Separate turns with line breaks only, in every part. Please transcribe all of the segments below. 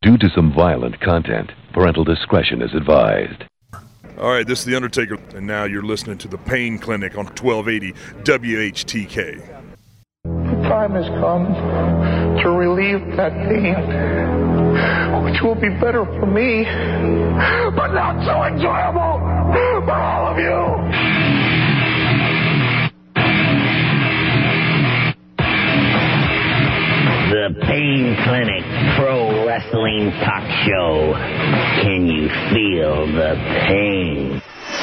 Due to some violent content, parental discretion is advised.
All right, this is The Undertaker, and now you're listening to The Pain Clinic on 1280 WHTK.
The time has come to relieve that pain, which will be better for me, but not so enjoyable for all of you.
The Pain Clinic Pro Wrestling Talk Show. Can you feel the pain?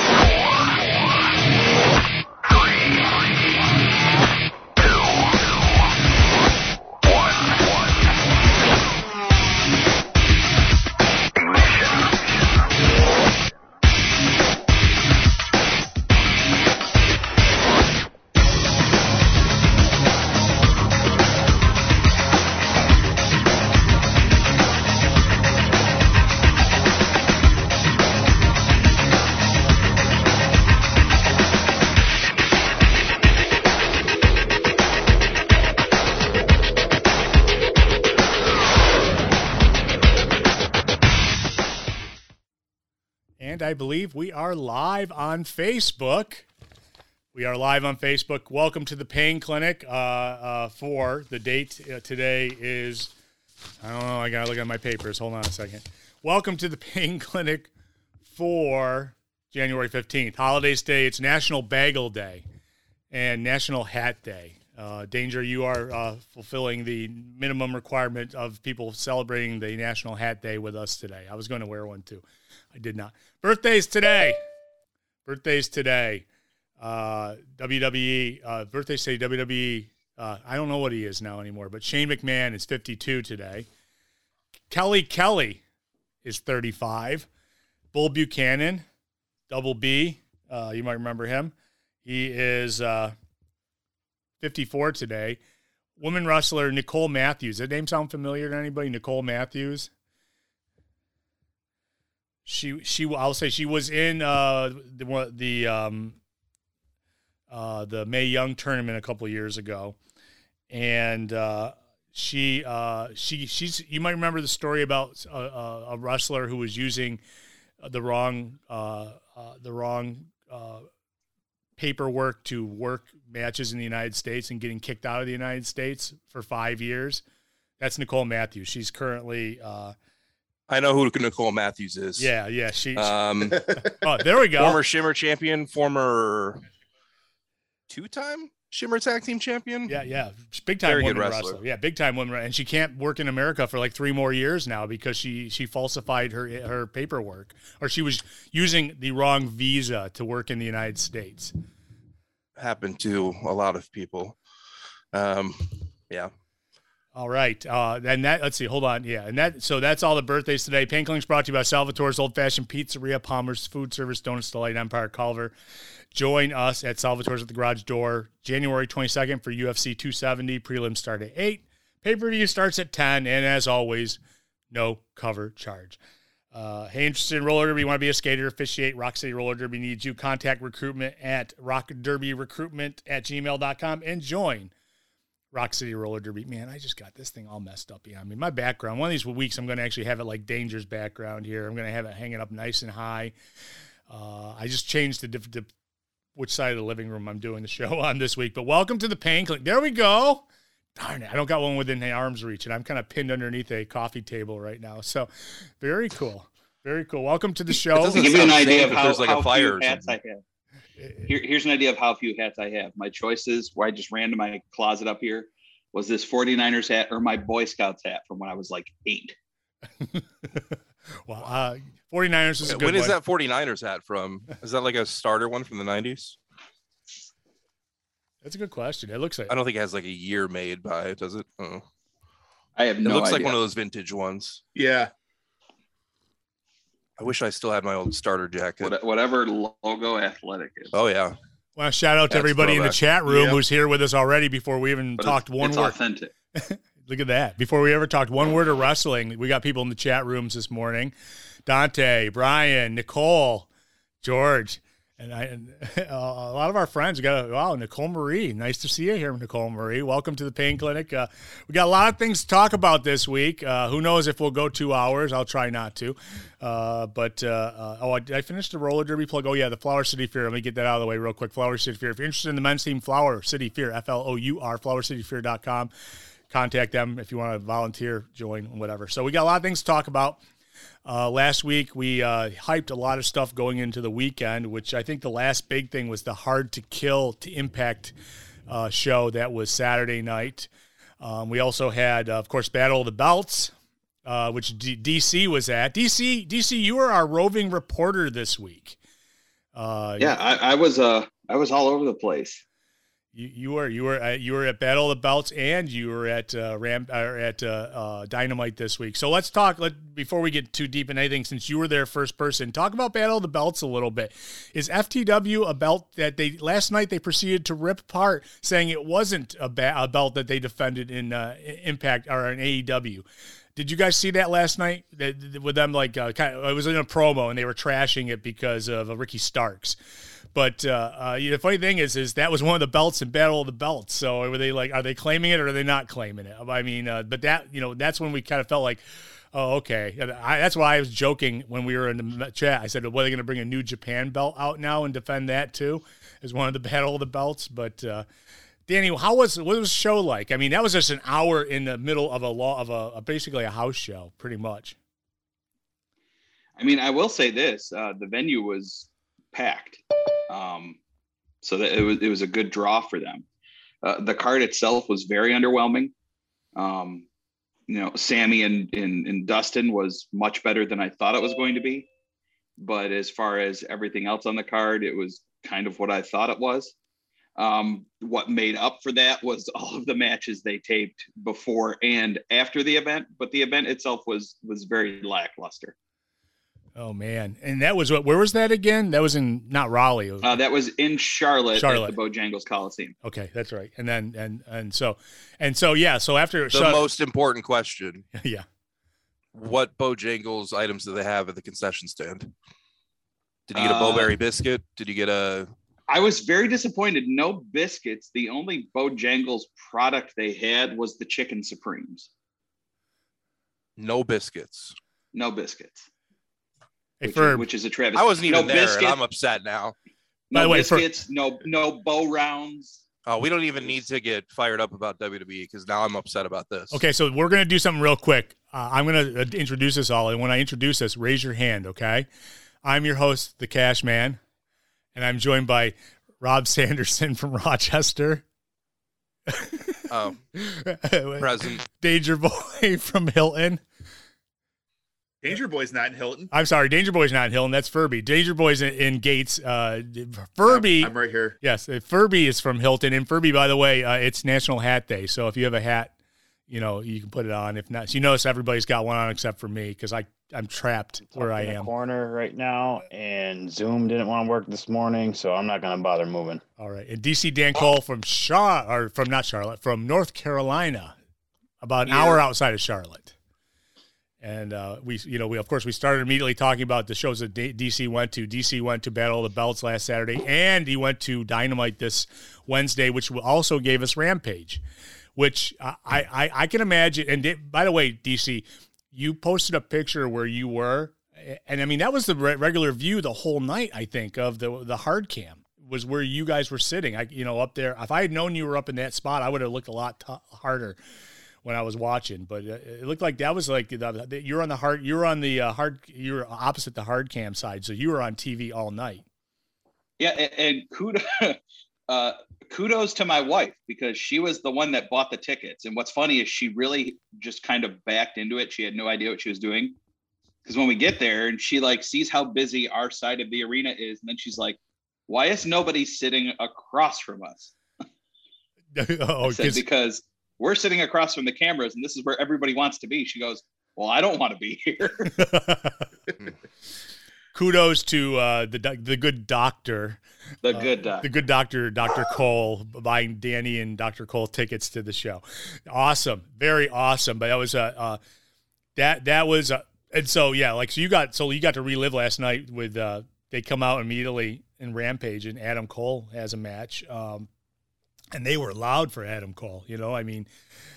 And I believe we are live on Facebook. We are live on Facebook. Welcome to the Pain Clinic. For the date today is, I don't know, I got to look at my papers. Hold on a second. Welcome to the Pain Clinic for January 15th. Holidays Day. It's National Bagel Day and National Hat Day. Danger, you are fulfilling the minimum requirement of people celebrating the National Hat Day with us today. I was going to wear one too. I did not. Birthdays today. WWE. Birthdays today, WWE. I don't know what he is now anymore, but Shane McMahon is 52 today. Kelly is 35. Bull Buchanan, Double B. You might remember him. He is 54 today. Woman wrestler Nicole Matthews. Does that name sound familiar to anybody? Nicole Matthews. I'll say she was in the Mae Young tournament a couple of years ago, and she's you might remember the story about a wrestler who was using the wrong paperwork to work matches in the United States and getting kicked out of the United States for 5 years. That's Nicole Matthews. She's currently.
I know who Nicole Matthews is.
Yeah. Oh, there we go.
Former Shimmer champion, former two-time Shimmer tag team champion.
Yeah. Big time woman wrestler. Yeah, big time woman, and she can't work in America for like 3 more years now because she falsified her paperwork, or she was using the wrong visa to work in the United States.
Happened to a lot of people. Yeah.
All right. And that, let's see, hold on. Yeah. And so that's all the birthdays today. Pain Clinic's brought to you by Salvatore's Old Fashioned Pizzeria, Palmer's Food Service, Donuts Delight, Empire, Culver. Join us at Salvatore's at the garage door, January 22nd for UFC 270. Prelims start at 8. Pay-per-view starts at 10. And as always, no cover charge. Hey, interested in roller derby? You want to be a skater, officiate, Rock City Roller Derby needs you. Contact recruitment at rockderbyrecruitment@gmail.com and join Rock City Roller Derby. Man, I just got this thing all messed up behind me. My background, one of these weeks, I'm going to actually have it like Danger's background here. I'm going to have it hanging up nice and high. I just changed to which side of the living room I'm doing the show on this week. But welcome to the Pain Clinic. There we go. Darn it, I don't got one within the arm's reach, and I'm kind of pinned underneath a coffee table right now. So very cool. Very cool. Welcome to the show.
To give you an idea of how
like a fire
few hats I have. Here's an idea of how few hats I have. My choices, where I just ran to my closet up here, was this 49ers hat or my Boy Scouts hat from when I was like 8.
Well, 49ers is a good
When
one.
is that 49ers hat from? Is that like a starter one from the 90s?
That's a good question. It looks like.
I don't think it has like a year made by it, does it?
I have no idea.
It looks like one of those vintage ones.
Yeah.
I wish I still had my old starter jacket.
Whatever logo Athletic is.
Oh, yeah.
Well, shout out to everybody in the chat room who's here with us already before we even talked one word.
It's authentic.
Look at that. Before we ever talked one word of wrestling, we got people in the chat rooms this morning. Dante, Brian, Nicole, George. And a lot of our friends Nicole Marie. Nice to see you here, Nicole Marie. Welcome to the Pain Clinic. We got a lot of things to talk about this week. Who knows if we'll go 2 hours? I'll try not to. Did I finish the roller derby plug? Oh yeah, the Flower City Fear. Let me get that out of the way real quick. Flower City Fear. If you're interested in the men's team, Flower City Fear, FLOUR, flowercityfear.com. Contact them if you want to volunteer, join, whatever. So we got a lot of things to talk about. Last week, we hyped a lot of stuff going into the weekend, which I think the last big thing was the Hard to Kill to Impact show that was Saturday night. We also had, of course, Battle of the Belts, which DC was at. DC, you were our roving reporter this week.
I was all over the place.
You were at Battle of the Belts and you were at Dynamite this week. So let's talk before we get too deep in anything. Since you were there first person, talk about Battle of the Belts a little bit. Is FTW a belt that last night they proceeded to rip apart, saying it wasn't a belt that they defended in Impact or in AEW? Did you guys see that last night? With them it was in a promo and they were trashing it because of Ricky Starks. But the funny thing is that was one of the belts in Battle of the Belts. So are they claiming it or are they not claiming it? I mean, but that's when we kind of felt like, oh, okay. That's why I was joking when we were in the chat. I said, well, are they going to bring a New Japan belt out now and defend that too as one of the Battle of the Belts? But Danny, what was the show like? I mean, that was just an hour in the middle of basically a house show, pretty much.
I mean, I will say this: the venue was packed, so that it was a good draw for them. The card itself was very underwhelming. Sammy and Dustin was much better than I thought it was going to be, but as far as everything else on the card, it was kind of what I thought it was. What made up for that was all of the matches they taped before and after the event, but the event itself was very lackluster.
Oh man. And that was where was that again? That was in not Raleigh.
That was in Charlotte. At the Bojangles Coliseum.
Okay, that's right. And then so after
the most important question.
Yeah.
What Bojangles items do they have at the concession stand? Did you get a Bowberry biscuit? Did you get a
I was very disappointed. No biscuits. The only Bojangles product they had was the Chicken Supremes.
No biscuits.
No biscuits.
Which
is a travesty.
I wasn't even there, and I'm upset now.
No biscuits. No bow rounds.
Oh, we don't even need to get fired up about WWE because now I'm upset about this.
Okay, so we're going to do something real quick. I'm going to introduce us all, and when I introduce us, raise your hand, okay? I'm your host, the Cash Man. And I'm joined by Rob Sanderson from Rochester.
Oh, present.
Danger Boy from Hilton.
Danger Boy's not in Hilton.
I'm sorry, Danger Boy's not in Hilton. That's Furby. Danger Boy's in Gates. Furby.
I'm right here.
Yes, Furby is from Hilton. And Furby, by the way, it's National Hat Day. So if you have a hat, you can put it on. If not, so you notice everybody's got one on except for me because I'm trapped where I am.
Corner right now, and Zoom didn't want to work this morning, so I'm not going to bother moving.
All right, and DC Dan Cole from from North Carolina, about an hour outside of Charlotte, and we of course we started immediately talking about the shows that DC went to. DC went to Battle of the Belts last Saturday, and he went to Dynamite this Wednesday, which also gave us Rampage, which I can imagine. And by the way, DC. You posted a picture where you were, and I mean, that was the regular view the whole night, I think, of the hard cam was where you guys were sitting. Up there, if I had known you were up in that spot, I would have looked a lot harder when I was watching, but it looked like that was like you're on the hard, you're opposite the hard cam side. So you were on TV all night.
Yeah. And kudos to my wife because she was the one that bought the tickets. And what's funny is she really just kind of backed into it. She had no idea what she was doing. Because when we get there and she sees how busy our side of the arena is, and then she's like, why is nobody sitting across from us? I said, because we're sitting across from the cameras and this is where everybody wants to be. She goes, well, I don't want to be here.
Kudos to the good doctor.
The good doctor,
Dr. Cole, buying Danny and Dr. Cole tickets to the show. Awesome. Very awesome. But that was and so, yeah, so you got to relive last night with, they come out immediately in Rampage, and Adam Cole has a match. And they were loud for Adam Cole, you know, I mean,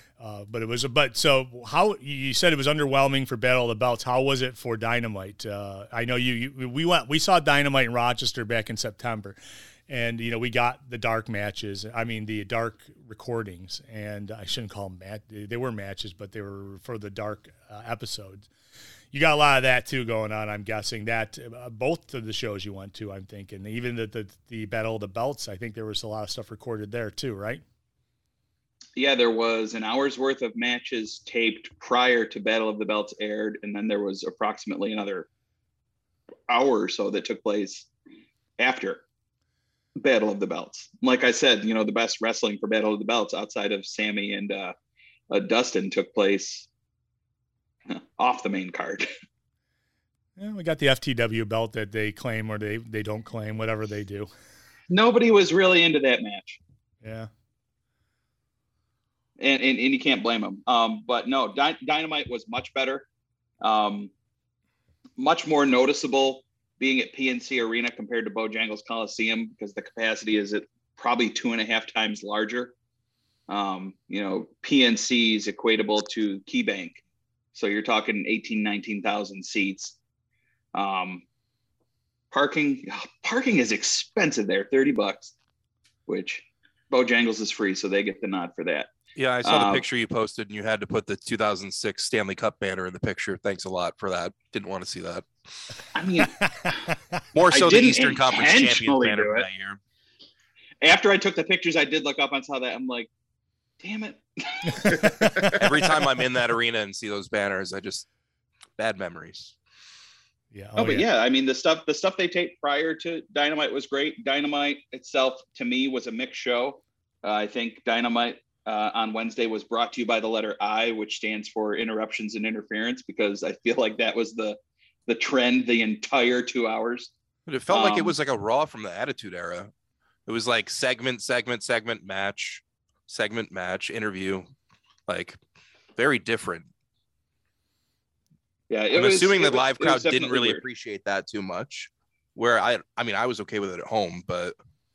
so how you said it was underwhelming for Battle of the Belts. How was it for Dynamite? I know we saw Dynamite in Rochester back in September, and, you know, we got the dark matches. I mean, the dark recordings, and I shouldn't call them they were matches, but they were for the dark episodes. You got a lot of that too going on. I'm guessing that both of the shows you went to, I'm thinking, even the Battle of the Belts, I think there was a lot of stuff recorded there too, right?
Yeah, there was an hour's worth of matches taped prior to Battle of the Belts aired, and then there was approximately another hour or so that took place after Battle of the Belts. Like I said, you know, the best wrestling for Battle of the Belts outside of Sammy and Dustin took place off the main card.
Yeah, we got the FTW belt that they claim or they don't claim, whatever they do.
Nobody was really into that match.
Yeah.
And you can't blame them. But no, Dynamite was much better. Much more noticeable being at PNC Arena compared to Bojangles Coliseum, because the capacity is at probably 2.5 times larger. You know, PNC is equatable to KeyBank. So you're talking 19,000 seats. Parking is expensive there, $30, which Bojangles is free, so they get the nod for that.
Yeah, I saw the picture you posted, and you had to put the 2006 Stanley Cup banner in the picture. Thanks a lot for that. Didn't want to see that.
I mean,
more so the Eastern Conference champion banner that year.
After I took the pictures, I did look up and saw that. I'm like, damn it.
Every time I'm in that arena and see those banners, bad memories.
Yeah.
But yeah, I mean, the stuff they taped prior to Dynamite was great. Dynamite itself, to me, was a mixed show. I think Dynamite on Wednesday was brought to you by the letter I, which stands for interruptions and interference, because I feel like that was the trend the entire 2 hours.
But it felt like it was like a Raw from the Attitude Era. It was like segment, match, interview, like very different.
Yeah,
I'm assuming the live crowd didn't really appreciate that too much. Where I mean, I was okay with it at home, but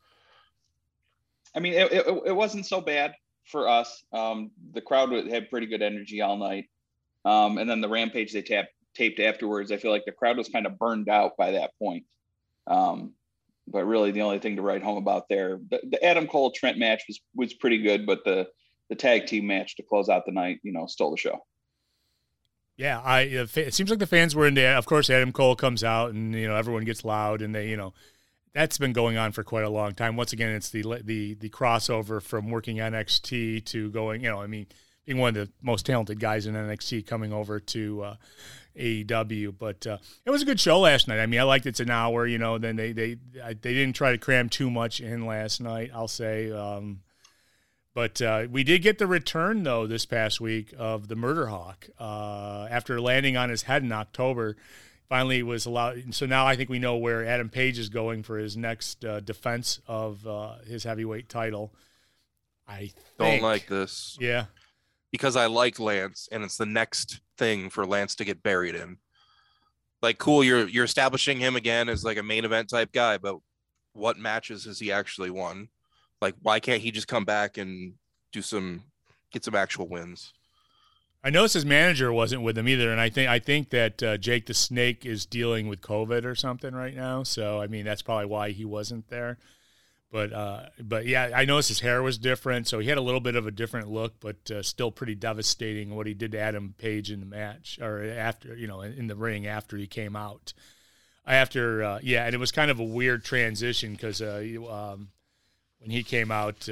I mean, it wasn't so bad for us. The crowd had pretty good energy all night, and then the Rampage they taped afterwards. I feel like the crowd was kind of burned out by that point. But really, the only thing to write home about there, the Adam Cole Trent match was pretty good, but the tag team match to close out the night, you know, stole the show.
Yeah, it seems like the fans were into. Of course, Adam Cole comes out, and, you know, everyone gets loud, and they, you know, that's been going on for quite a long time. Once again, it's the crossover from working NXT to going, you know, I mean, being one of the most talented guys in NXT coming over to AEW. But it was a good show last night. I mean, I liked it's an hour, you know. Then they didn't try to cram too much in last night, I'll say. But we did get the return, though, this past week of the Murder Hawk. After landing on his head in October, finally was allowed. So now I think we know where Adam Page is going for his next defense of his heavyweight title. I
don't like this.
Yeah.
Because I like Lance, and it's the next thing for Lance to get buried in. Like, cool, you're establishing him again as like a main event type guy, but what matches has he actually won? Like, why can't he just come back and get some actual wins?
I noticed his manager wasn't with him either, and I think that Jake the Snake is dealing with COVID or something right now. So I mean, that's probably why he wasn't there. But yeah, I noticed his hair was different, so he had a little bit of a different look, but still pretty devastating what he did to Adam Page in the match, or after, you know, in the ring after he came out. And it was kind of a weird transition because when he came out,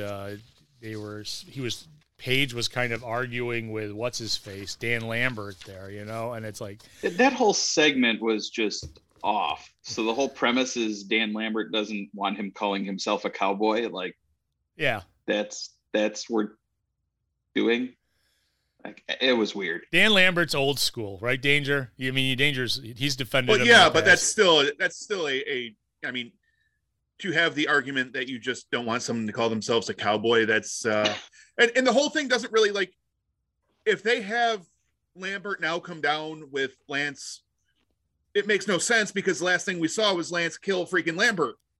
Page was kind of arguing with what's his face, Dan Lambert there, you know, and it's like
that whole segment was just off. So the whole premise is Dan Lambert doesn't want him calling himself a cowboy. Like,
yeah,
that's we're doing. Like, it was weird.
Dan Lambert's old school, right? Danger. I mean, Danger's he's defended.
Well, yeah, but that's still a. I mean, to have the argument that you just don't want someone to call themselves a cowboy, that's and the whole thing doesn't really, like, if they have Lambert now come down with Lance, it makes no sense because the last thing we saw was Lance kill freaking Lambert.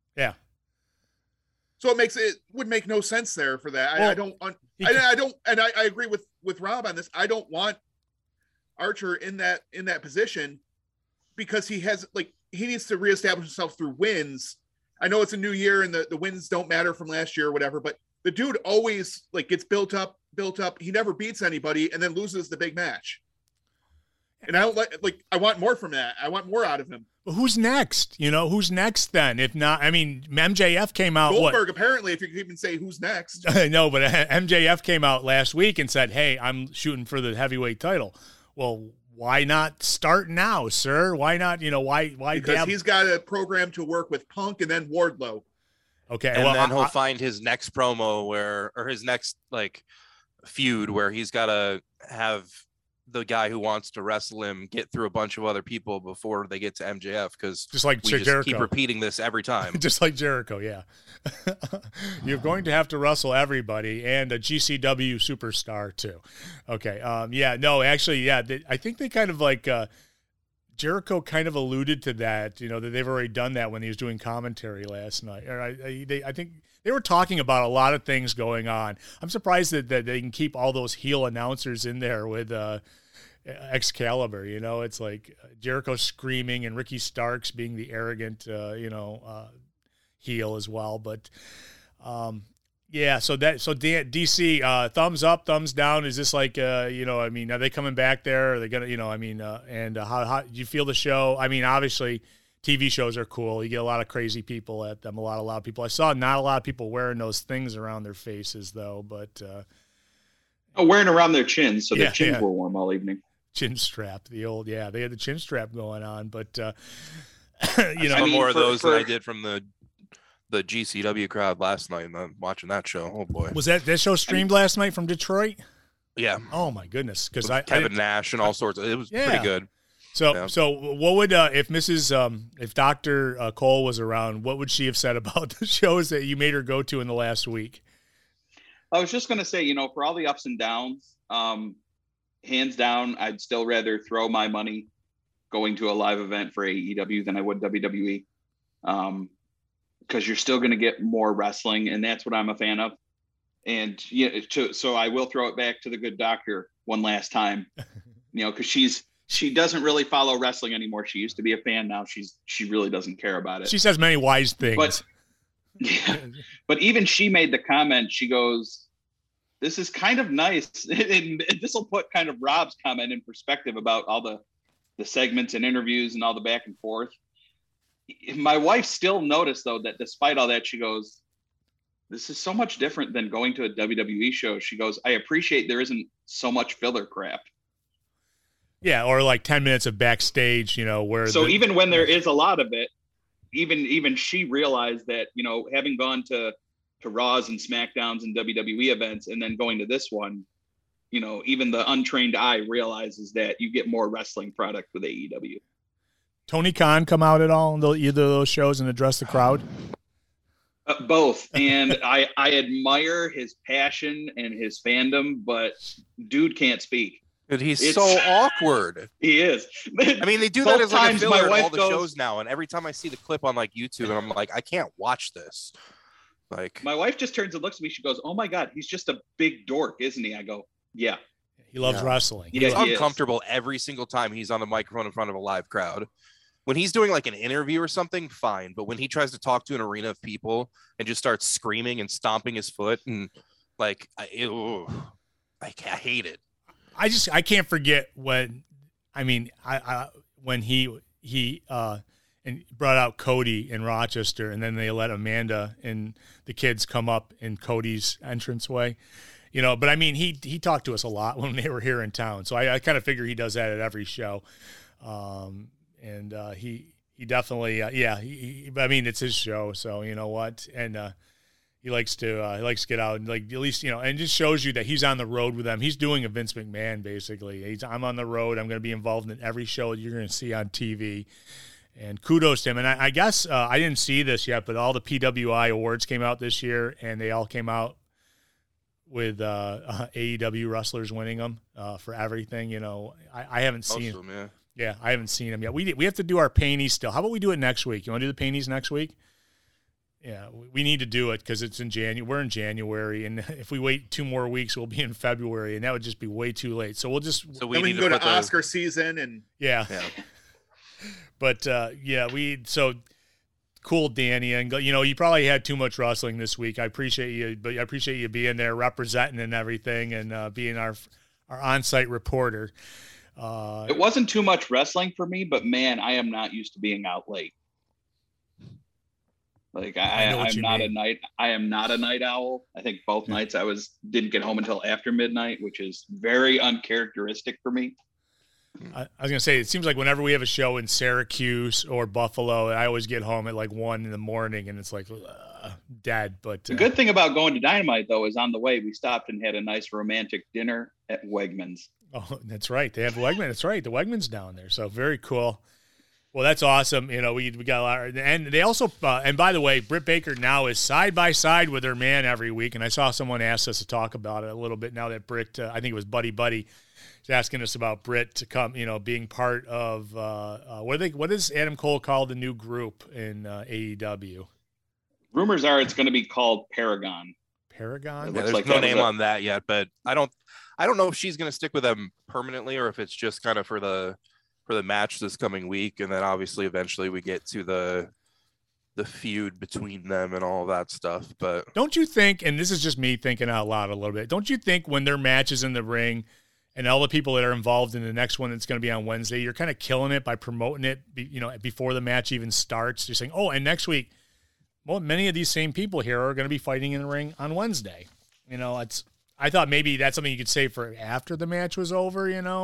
Yeah.
So it would make no sense there for that.
Well,
I don't, and I agree with Rob on this. I don't want Archer in that position because he needs to reestablish himself through wins. I know it's a new year and the wins don't matter from last year or whatever, but the dude always gets built up. He never beats anybody and then loses the big match. And I don't I want more from that. I want more out of him.
But who's next? Who's next then? If not, I mean, MJF came out.
Goldberg, apparently, if you can even say who's next.
No, but MJF came out last week and said, "Hey, I'm shooting for the heavyweight title." Well, why not start now, sir? Why not? Why?
Because he's got a program to work with Punk and then Wardlow.
Okay,
and then he'll find his next promo or his next feud where he's got to have the guy who wants to wrestle him get through a bunch of other people before they get to MJF, because
just like
we
Jericho.
just keep repeating this every time.
Just like Jericho, yeah. You're going to have to wrestle everybody and a GCW superstar too. Okay, I think they kind of Jericho kind of alluded to that, that they've already done that when he was doing commentary last night. Or I think they were talking about a lot of things going on. I'm surprised that they can keep all those heel announcers in there with Excalibur. It's like Jericho screaming and Ricky Starks being the arrogant, heel as well. But so DC, thumbs up, thumbs down. Is this are they coming back there? Are they gonna, and how do you feel the show? I mean, obviously, TV shows are cool. You get a lot of crazy people at them, a lot of loud people. I saw not a lot of people wearing those things around their faces, though, but
wearing around their chins, so their chins were warm all evening.
Chin strap, they had the chin strap going on, but
more of those than I did from the GCW crowd last night. I'm watching that show. Oh boy,
was that show streamed last night from Detroit?
Yeah.
Oh my goodness, because
Kevin Nash and all sorts of. It was pretty good.
So what would if Dr. Cole was around, what would she have said about the shows that you made her go to in the last week?
I was just going to say, for all the ups and downs, hands down, I'd still rather throw my money going to a live event for AEW than I would WWE. Because you're still going to get more wrestling, and that's what I'm a fan of. And so I will throw it back to the good doctor one last time, because she doesn't really follow wrestling anymore. She used to be a fan. Now she really doesn't care about it.
She says many wise things.
But even she made the comment. She goes, "This is kind of nice," and this will put kind of Rob's comment in perspective about all the segments and interviews and all the back and forth. My wife still noticed, though, that despite all that, she goes, "This is so much different than going to a WWE show." She goes, "I appreciate there isn't so much filler crap."
Yeah, or 10 minutes of backstage, where.
So even when there is a lot of it, even she realized that, having gone to Raws and SmackDowns and WWE events and then going to this one, even the untrained eye realizes that you get more wrestling product with AEW.
Tony Khan come out at all in either of those shows and address the crowd?
Both. And I admire his passion and his fandom, but dude can't speak.
Dude, he's so awkward.
He is.
I mean, they do that as a filler in all the shows now, and every time I see the clip on YouTube, and I'm like, I can't watch this.
My wife just turns and looks at me. She goes, "Oh my God, he's just a big dork, isn't he?" I go, "Yeah."
He loves wrestling.
He's uncomfortable every single time he's on the microphone in front of a live crowd. When he's doing an interview or something, fine. But when he tries to talk to an arena of people and just starts screaming and stomping his foot and I hate it.
I can't forget when he and brought out Cody in Rochester, and then they let Amanda and the kids come up in Cody's entranceway. But I mean, he talked to us a lot when they were here in town. So I kind of figure he does that at every show. He definitely, I mean, it's his show. So you know what? And, he likes to get out and at least, and just shows you that he's on the road with them. He's doing a Vince McMahon, basically. I'm on the road. I'm going to be involved in every show you're going to see on TV. And kudos to him. And I guess I didn't see this yet, but all the PWI awards came out this year, and they all came out with AEW wrestlers winning them for everything. I haven't seen them. Yeah, I haven't seen them yet. We have to do our painies still. How about we do it next week? You want to do the painies next week? Yeah, we need to do it because it's in January. We're in January, and if we wait 2 more weeks, we'll be in February, and that would just be way too late. So we'll just
we can go to Oscar season and
yeah. But so cool, Danny, and you probably had too much wrestling this week. I appreciate you, but I appreciate you being there, representing and everything, and being our on-site reporter.
It wasn't too much wrestling for me, but man, I am not used to being out late. Like I'm not a night owl. I think both nights didn't get home until after midnight, which is very uncharacteristic for me.
I was gonna say, it seems like whenever we have a show in Syracuse or Buffalo, I always get home at like 1 a.m, and it's like dead. But
the good thing about going to Dynamite though is on the way we stopped and had a nice romantic dinner at Wegmans.
Oh, that's right. They have Wegmans. That's right. The Wegmans down there. So very cool. Well, that's awesome. We got a lot, and they also, and by the way, Britt Baker now is side by side with her man every week. And I saw someone ask us to talk about it a little bit now that Britt, I think it was Buddy, is asking us about Britt to come, being part of what does Adam Cole call the new group in AEW?
Rumors are it's going to be called Paragon.
Paragon.
Yeah, there's no name on that yet, but I don't know if she's going to stick with them permanently or if it's just kind of for the match this coming week, and then obviously eventually we get to the feud between them and all that stuff. But
don't you think, and this is just me thinking out loud a little bit, don't you think when their match is in the ring and all the people that are involved in the next one that's going to be on Wednesday, you're kind of killing it by promoting it, before the match even starts? You're saying, oh, and next week, well, many of these same people here are going to be fighting in the ring on Wednesday. I thought maybe that's something you could say for after the match was over,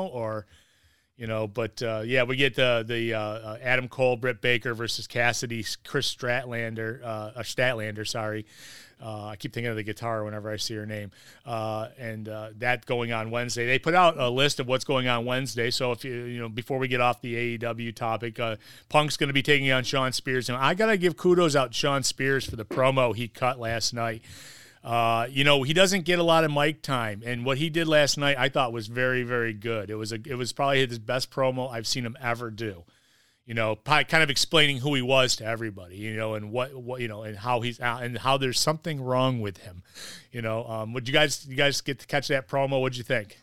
but we get the Adam Cole, Britt Baker versus Cassidy, Chris Statlander, sorry. I keep thinking of the guitar whenever I see her name. And that going on Wednesday. They put out a list of what's going on Wednesday. So if before we get off the AEW topic, Punk's going to be taking on Shawn Spears. And I got to give kudos out to Shawn Spears for the promo he cut last night. He doesn't get a lot of mic time, and what he did last night I thought was very, very good. It was probably his best promo I've seen him ever do. Kind of explaining who he was to everybody, and what and how he's out and how there's something wrong with him. Would you guys get to catch that promo? What'd you think?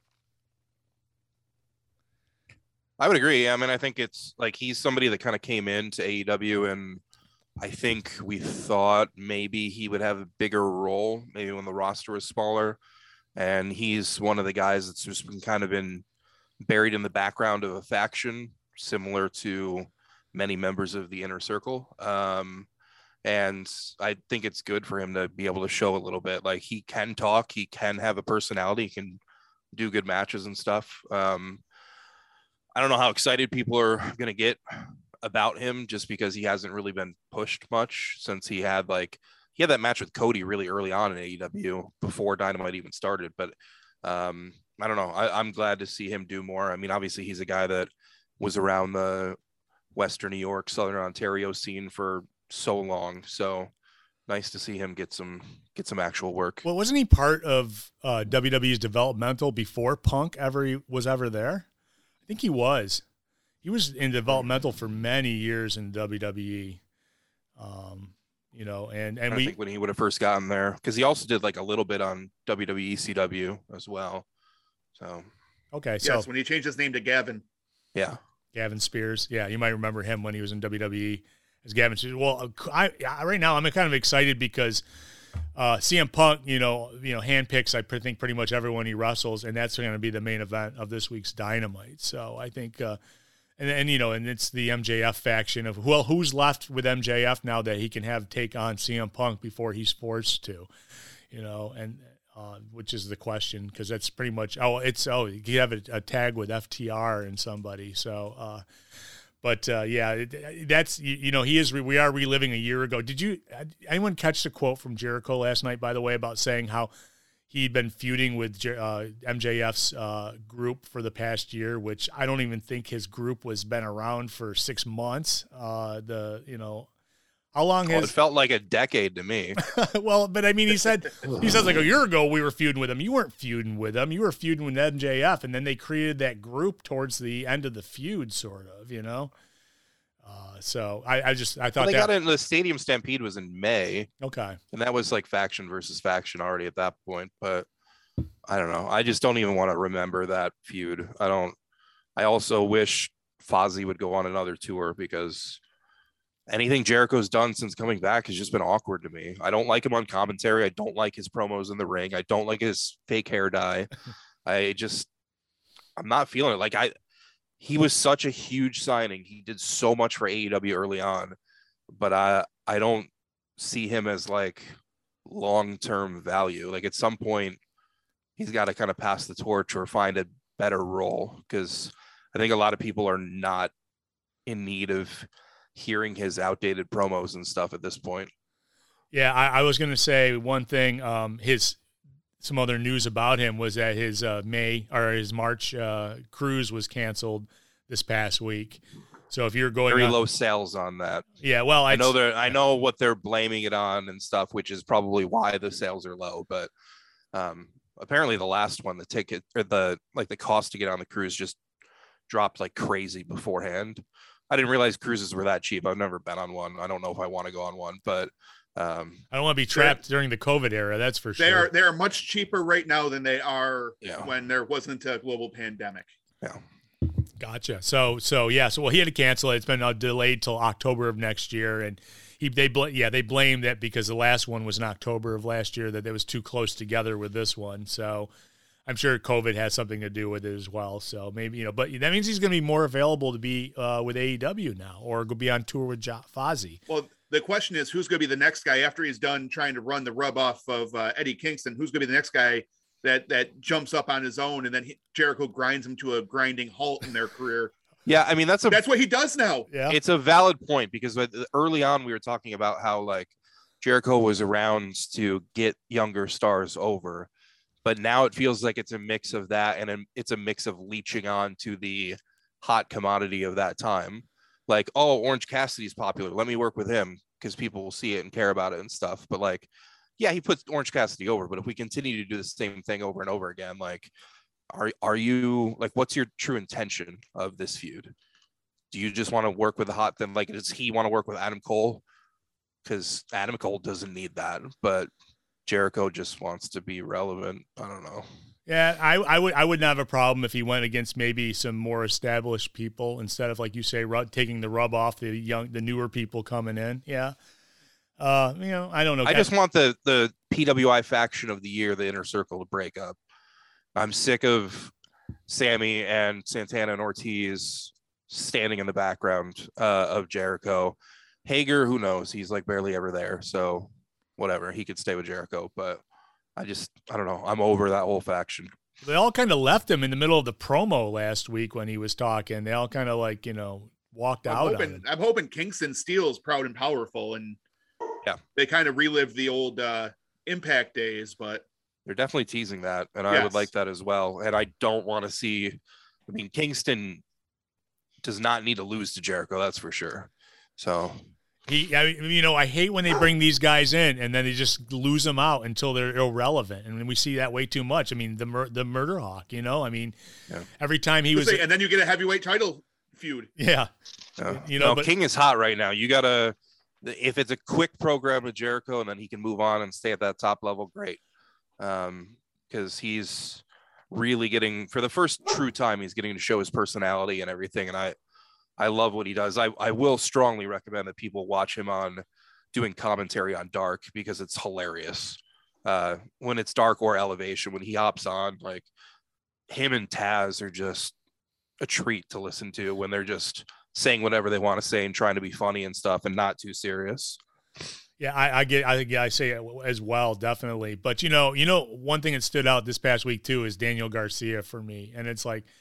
I would agree. I mean, I think it's like he's somebody that kind of came into AEW, and I think we thought maybe he would have a bigger role, maybe when the roster was smaller. And he's one of the guys that's just been buried in the background of a faction, similar to many members of the Inner Circle. And I think it's good for him to be able to show a little bit. Like, he can talk, he can have a personality, he can do good matches and stuff. I don't know how excited people are going to get about him, just because he hasn't really been pushed much since he had that match with Cody really early on in AEW before Dynamite even started. But I don't know. I'm glad to see him do more. I mean, obviously he's a guy that was around the Western New York, Southern Ontario scene for so long. So nice to see him get some actual work.
Well, wasn't he part of WWE's developmental before Punk was ever there? I think he was. He was in developmental for many years in WWE, and
I think when he would have first gotten there, because he also did like a little bit on WWE CW as well. So
okay,
yes, when he changed his name to Gavin,
Gavin Spears, you might remember him when he was in WWE as Gavin Spears. Well, right now I'm kind of excited because CM Punk, handpicks I think pretty much everyone he wrestles, and that's going to be the main event of this week's Dynamite. So I think. And it's the MJF faction of who's left with MJF now that he can take on CM Punk before he's forced to, which is the question, because that's pretty much you have a tag with FTR and somebody. So, that's we are reliving a year ago. Did anyone catch the quote from Jericho last night, by the way, about saying how he'd been feuding with MJF's group for the past year, which I don't even think his group been around for 6 months. How long has
it felt like a decade to me?
Well, but I mean, he says like a year ago we were feuding with him. You weren't feuding with him. You were feuding with MJF, and then they created that group towards the end of the feud, sort of. So I thought
they got in the Stadium Stampede was in May.
Okay.
And that was like faction versus faction already at that point. But I don't know. I just don't even want to remember that feud. I also wish Fozzy would go on another tour because anything Jericho's done since coming back has just been awkward to me. I don't like him on commentary. I don't like his promos in the ring. I don't like his fake hair dye. I'm not feeling it. Like he was such a huge signing. He did so much for AEW early on, but I don't see him as like long-term value. Like at some point he's got to kind of pass the torch or find a better role, because I think a lot of people are not in need of hearing his outdated promos and stuff at this point.
Yeah, I was going to say one thing. Some other news about him was that his March cruise was canceled this past week. So if you're going
very low sales on that.
Yeah, well,
I know what they're blaming it on and stuff, which is probably why the sales are low. But apparently the last one, the ticket or the cost to get on the cruise just dropped like crazy beforehand. I didn't realize cruises were that cheap. I've never been on one. I don't know if I want to go on one, but
I don't want to be trapped during the COVID era. That's for sure.
They are much cheaper right now than they are when there wasn't a global pandemic.
Yeah. Gotcha. So he had to cancel it. It's been delayed till October of next year. And they blamed that because the last one was in October of last year, that it was too close together with this one. So I'm sure COVID has something to do with it as well. So maybe, but that means he's going to be more available to be with AEW now, or go be on tour with Fozzy.
Well, the question is, who's going to be the next guy after he's done trying to run the rub off of Eddie Kingston? Who's going to be the next guy that jumps up on his own, and then Jericho grinds him to a grinding halt in their career?
Yeah, I mean, that's
what he does now.
Yeah,
it's a valid point, because early on we were talking about how like Jericho was around to get younger stars over, but now it feels like it's a mix of that, and it's a mix of leeching on to the hot commodity of that time. Like, oh, Orange Cassidy's popular, let me work with him because people will see it and care about it and stuff. But like, yeah, he puts Orange Cassidy over, but if we continue to do the same thing over and over again, like, are you like, what's your true intention of this feud? Do you just want to work with the hot thing? Like, does he want to work with Adam Cole? Because Adam Cole doesn't need that, but Jericho just wants to be relevant. I don't know.
Yeah, I would not have a problem if he went against maybe some more established people instead of, like you say, taking the rub off the newer people coming in. Yeah. I don't know.
I just want the PWI faction of the year, the Inner Circle, to break up. I'm sick of Sammy and Santana and Ortiz standing in the background of Jericho. Hager, who knows? He's like barely ever there. So whatever, he could stay with Jericho, but I don't know. I'm over that whole faction.
They all kind of left him in the middle of the promo last week when he was talking. They all kind of like, walked out.
I'm hoping Kingston Steele's proud and powerful, and
yeah,
they kind of relive the old Impact days, but
they're definitely teasing that, and I would like that as well. And I don't want to see, I mean, Kingston does not need to lose to Jericho, that's for sure. So
I hate when they bring these guys in and then they just lose them out until they're irrelevant, and we see that way too much. I mean, the Murder Hawk, every time he was,
and then you get a heavyweight title feud.
Yeah,
but King is hot right now. You gotta, if it's a quick program with Jericho and then he can move on and stay at that top level, great. Because he's really getting, for the first true time, he's getting to show his personality and everything, and I love what he does. I will strongly recommend that people watch him on doing commentary on Dark, because it's hilarious. When it's Dark or Elevation, when he hops on, like, him and Taz are just a treat to listen to when they're just saying whatever they want to say and trying to be funny and stuff and not too serious.
Yeah, I say it as well, definitely. But one thing that stood out this past week too is Daniel Garcia for me, and it's like,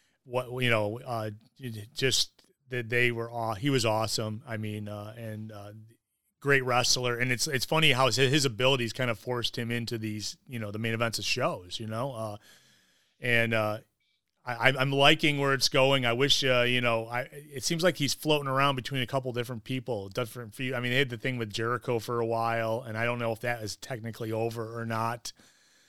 just that he was awesome. I mean, and great wrestler, and it's funny how his abilities kind of forced him into these, the main events of shows, and I'm liking where it's going. I wish, it seems like he's floating around between a couple different people, different few. I mean, they had the thing with Jericho for a while, and I don't know if that is technically over or not,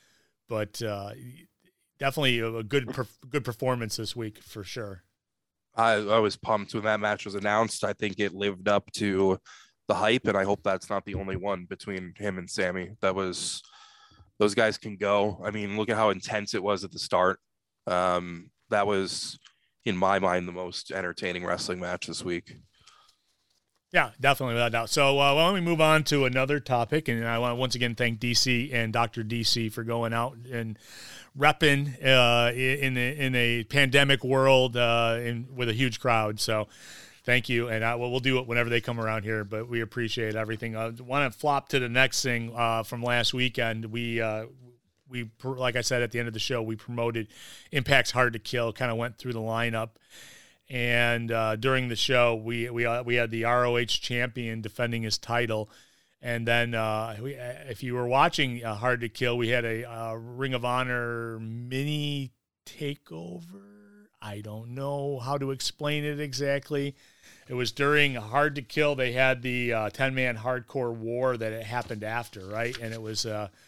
but definitely a good performance this week for sure.
I was pumped when that match was announced. I think it lived up to the hype, and I hope that's not the only one between him and Sammy. Those guys can go. I mean, look at how intense it was at the start. That was, in my mind, the most entertaining wrestling match this week.
Yeah, definitely, without doubt. So why don't we move on to another topic? And I want to once again thank DC and Dr. DC for going out and repping in a pandemic world with a huge crowd. So thank you. And we'll do it whenever they come around here, but we appreciate everything. I want to flop to the next thing from last weekend. We, like I said at the end of the show, we promoted Impact's Hard to Kill, kind of went through the lineup. And during the show, we had the ROH champion defending his title. And then if you were watching Hard to Kill, we had a Ring of Honor mini takeover. I don't know how to explain it exactly. It was during Hard to Kill. They had the 10-man hardcore war that it happened after, right? And it was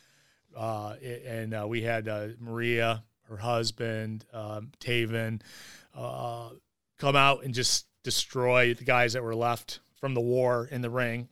we had Maria, her husband, Taven, come out and just destroy the guys that were left from the war in the ring.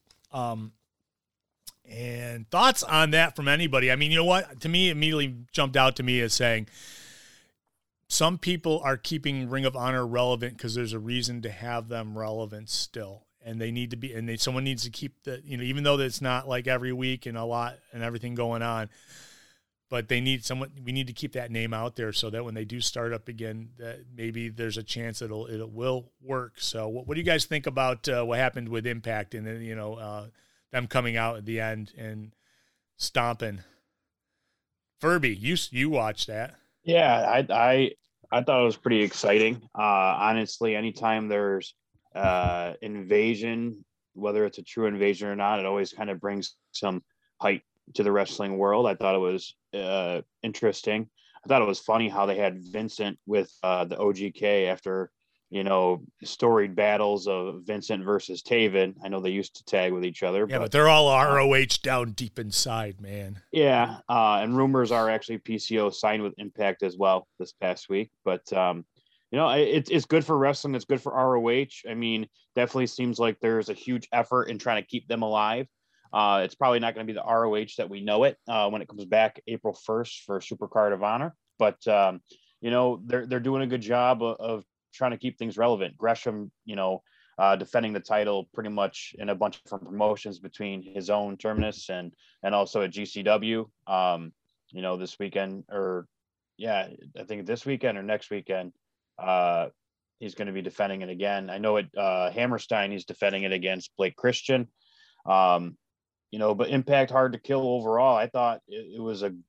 And thoughts on that from anybody? I mean, you know what? To me, immediately jumped out to me as saying some people are keeping Ring of Honor relevant because there's a reason to have them relevant still. And they need to be, and someone needs to keep even though it's not like every week and a lot and everything going on, but we need to keep that name out there so that when they do start up again, that maybe there's a chance it will work. So what do you guys think about what happened with Impact and then, them coming out at the end and stomping? Furby, you watched that.
Yeah, I thought it was pretty exciting. Honestly, anytime there's invasion, whether it's a true invasion or not, it always kind of brings some hype to the wrestling world. I thought it was interesting. I thought it was funny how they had Vincent with the OGK after, storied battles of Vincent versus Taven. I know they used to tag with each other.
Yeah, but they're all ROH down deep inside, man.
Yeah, and rumors are actually PCO signed with Impact as well this past week. But, it's good for wrestling. It's good for ROH. I mean, definitely seems like there's a huge effort in trying to keep them alive. It's probably not going to be the ROH that we know it when it comes back April 1st for Supercard of Honor. But, they're doing a good job of trying to keep things relevant. Gresham, defending the title pretty much in a bunch of different promotions between his own Terminus and also at GCW, this weekend I think this weekend or next weekend, he's going to be defending it again. I know at Hammerstein, he's defending it against Blake Christian. But Impact Hard to Kill overall, I thought it was a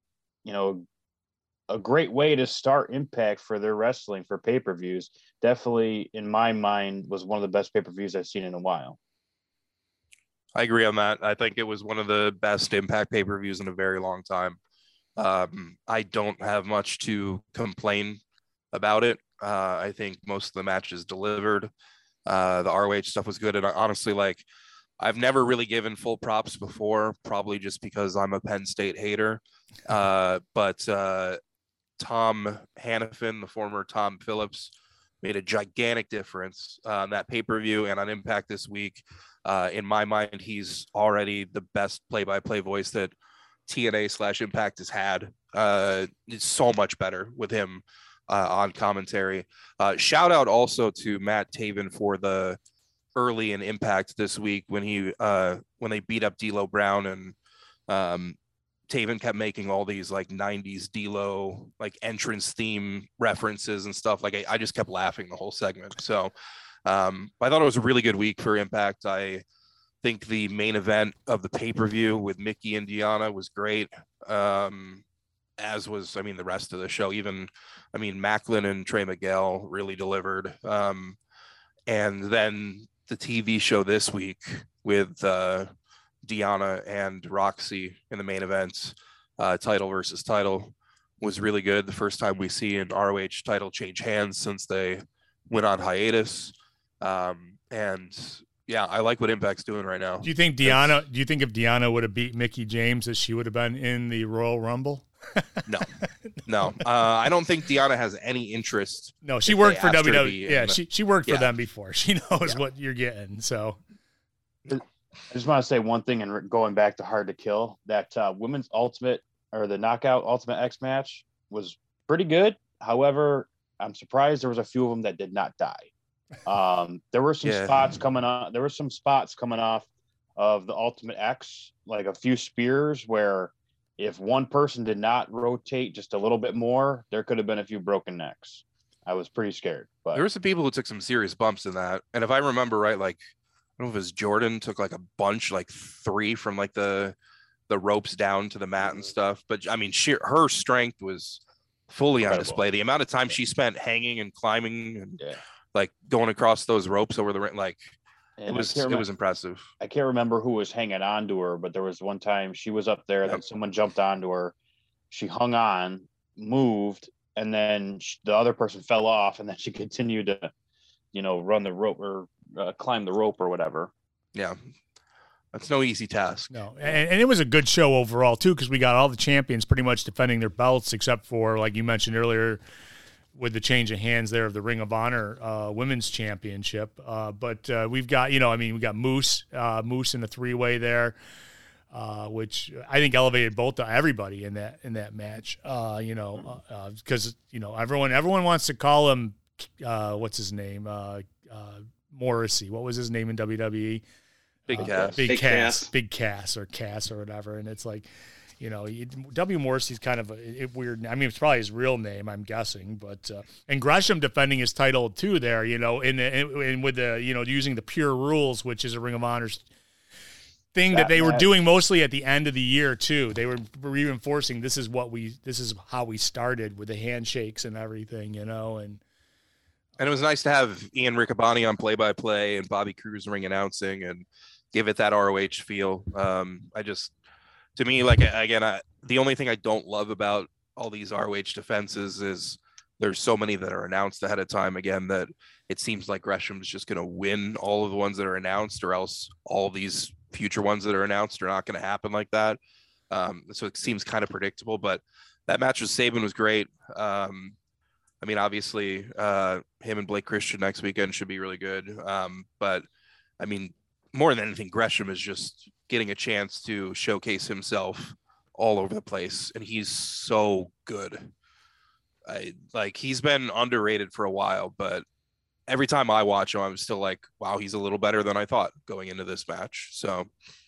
great way to start Impact for their wrestling for pay-per-views. Definitely, in my mind, was one of the best pay-per-views I've seen in a while.
I agree on that. I think it was one of the best Impact pay-per-views in a very long time. I don't have much to complain about it. I think most of the matches delivered. The ROH stuff was good. And honestly, I've never really given full props before, probably just because I'm a Penn State hater. But Tom Hannafin, the former Tom Phillips, made a gigantic difference on that pay-per-view and on Impact this week. In my mind, he's already the best play-by-play voice that TNA/Impact has had. It's so much better with him on commentary. Shout out also to Matt Taven for the early in Impact this week when they beat up D'Lo Brown, and Taven kept making all these 90s D'Lo entrance theme references and stuff. I just kept laughing the whole segment. So I thought it was a really good week for Impact. I think the main event of the pay-per-view with Mickey and Deanna was great. As was, the rest of the show. Macklin and Trey Miguel really delivered. And then the TV show this week with Deanna and Roxy in the main events, title versus title, was really good. The first time we see an ROH title change hands since they went on hiatus. And yeah, I like what Impact's doing right now.
Do you think if Deanna would have beat Mickie James, that she would have been in the Royal Rumble?
No. I don't think Deanna has any interest.
No, she worked for
asked her to
WWE.
be in
Yeah,
the-
she worked for
Yeah.
them before. She knows what you're getting. So
I just want to say one thing, and going back to Hard to Kill, that women's ultimate or the knockout Ultimate X match was pretty good. However, I'm surprised there was a few of them that did not die. There were some spots coming on. There were some spots coming off of the Ultimate X, like a few spears, where if one person did not rotate just a little bit more, there could have been a few broken necks. I was pretty scared. But
There were some people who took some serious bumps in that. And if I remember right, like, I don't know if it was Jordan took like a bunch, like 3 from like the ropes down to the mat and stuff. But I mean, her strength was fully on display. The amount of time she spent hanging and climbing and like going across those ropes over the ring, like it was impressive.
I can't remember who was hanging on to her, but there was one time she was up there, then someone jumped onto her. She hung on, moved, and then the other person fell off, and then she continued to, run the rope or climb the rope or whatever.
Yeah. That's no easy task.
No, and it was a good show overall, too, because we got all the champions pretty much defending their belts, except for, like you mentioned earlier, with the change of hands there of the Ring of Honor Women's Championship. But we've got, we got Moose in the 3-way there, which I think elevated everybody in that match, because, everyone wants to call him, what's his name? Morrissey. What was his name in WWE?
Big Cass.
Big Cass or whatever. And it's like, W. Morrissey's kind of a weird. I mean, it's probably his real name, I'm guessing. But and Gresham defending his title too there, and with the using the pure rules, which is a Ring of Honor thing that they were doing mostly at the end of the year too. They were reinforcing this is how we started with the handshakes and everything,
And it was nice to have Ian Riccaboni on play-by-play and Bobby Cruz ring announcing and give it that ROH feel. To me, like, again, the only thing I don't love about all these ROH defenses is there's so many that are announced ahead of time, again, that it seems like Gresham's just going to win all of the ones that are announced, or else all these future ones that are announced are not going to happen like that. So it seems kind of predictable, but that match with Sabin was great. I mean, obviously, him and Blake Christian next weekend should be really good. But, I mean, more than anything, Gresham is just getting a chance to showcase himself all over the place, and he's so good. He's been underrated for a while, but every time I watch him, I'm still like, wow, he's a little better than I thought going into this match. So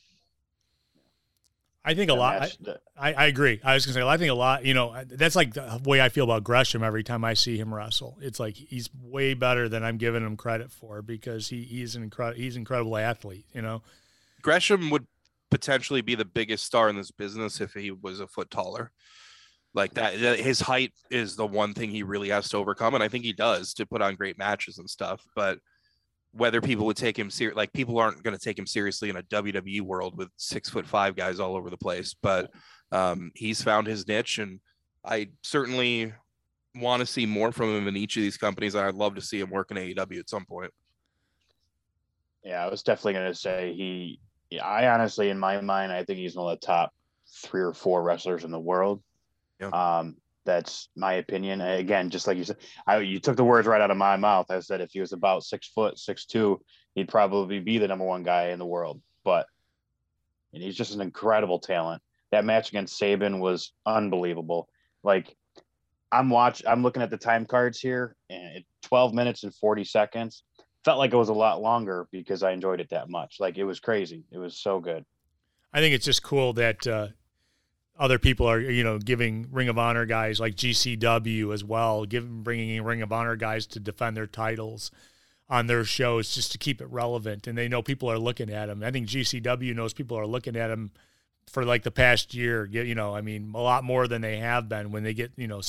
I think a lot. I agree. I was going to say, I think a lot, that's like the way I feel about Gresham every time I see him wrestle. It's like he's way better than I'm giving him credit for, because he's an incredible athlete,
Gresham would potentially be the biggest star in this business if he was a foot taller. Like that, his height is the one thing he really has to overcome, and I think he does, to put on great matches and stuff. But whether people would take him people aren't going to take him seriously in a WWE world with 6'5" guys all over the place. But he's found his niche, and I certainly want to see more from him in each of these companies. And I'd love to see him work in AEW at some point.
Yeah, I was definitely going to say I honestly, in my mind, I think he's one of the top 3 or 4 wrestlers in the world. Yeah. That's my opinion. Again, just like you said, you took the words right out of my mouth. I said if he was about 6 foot, 6'2", he'd probably be the number 1 guy in the world. But he's just an incredible talent. That match against Sabin was unbelievable. Like, I'm looking at the time cards here, and 12 minutes and 40 seconds. Felt like it was a lot longer because I enjoyed it that much. Like, it was crazy. It was so good.
I think it's just cool that other people are, giving Ring of Honor guys like GCW as well, bringing in Ring of Honor guys to defend their titles on their shows just to keep it relevant. And they know people are looking at them. I think GCW knows people are looking at them for like the past year, a lot more than they have been when they get,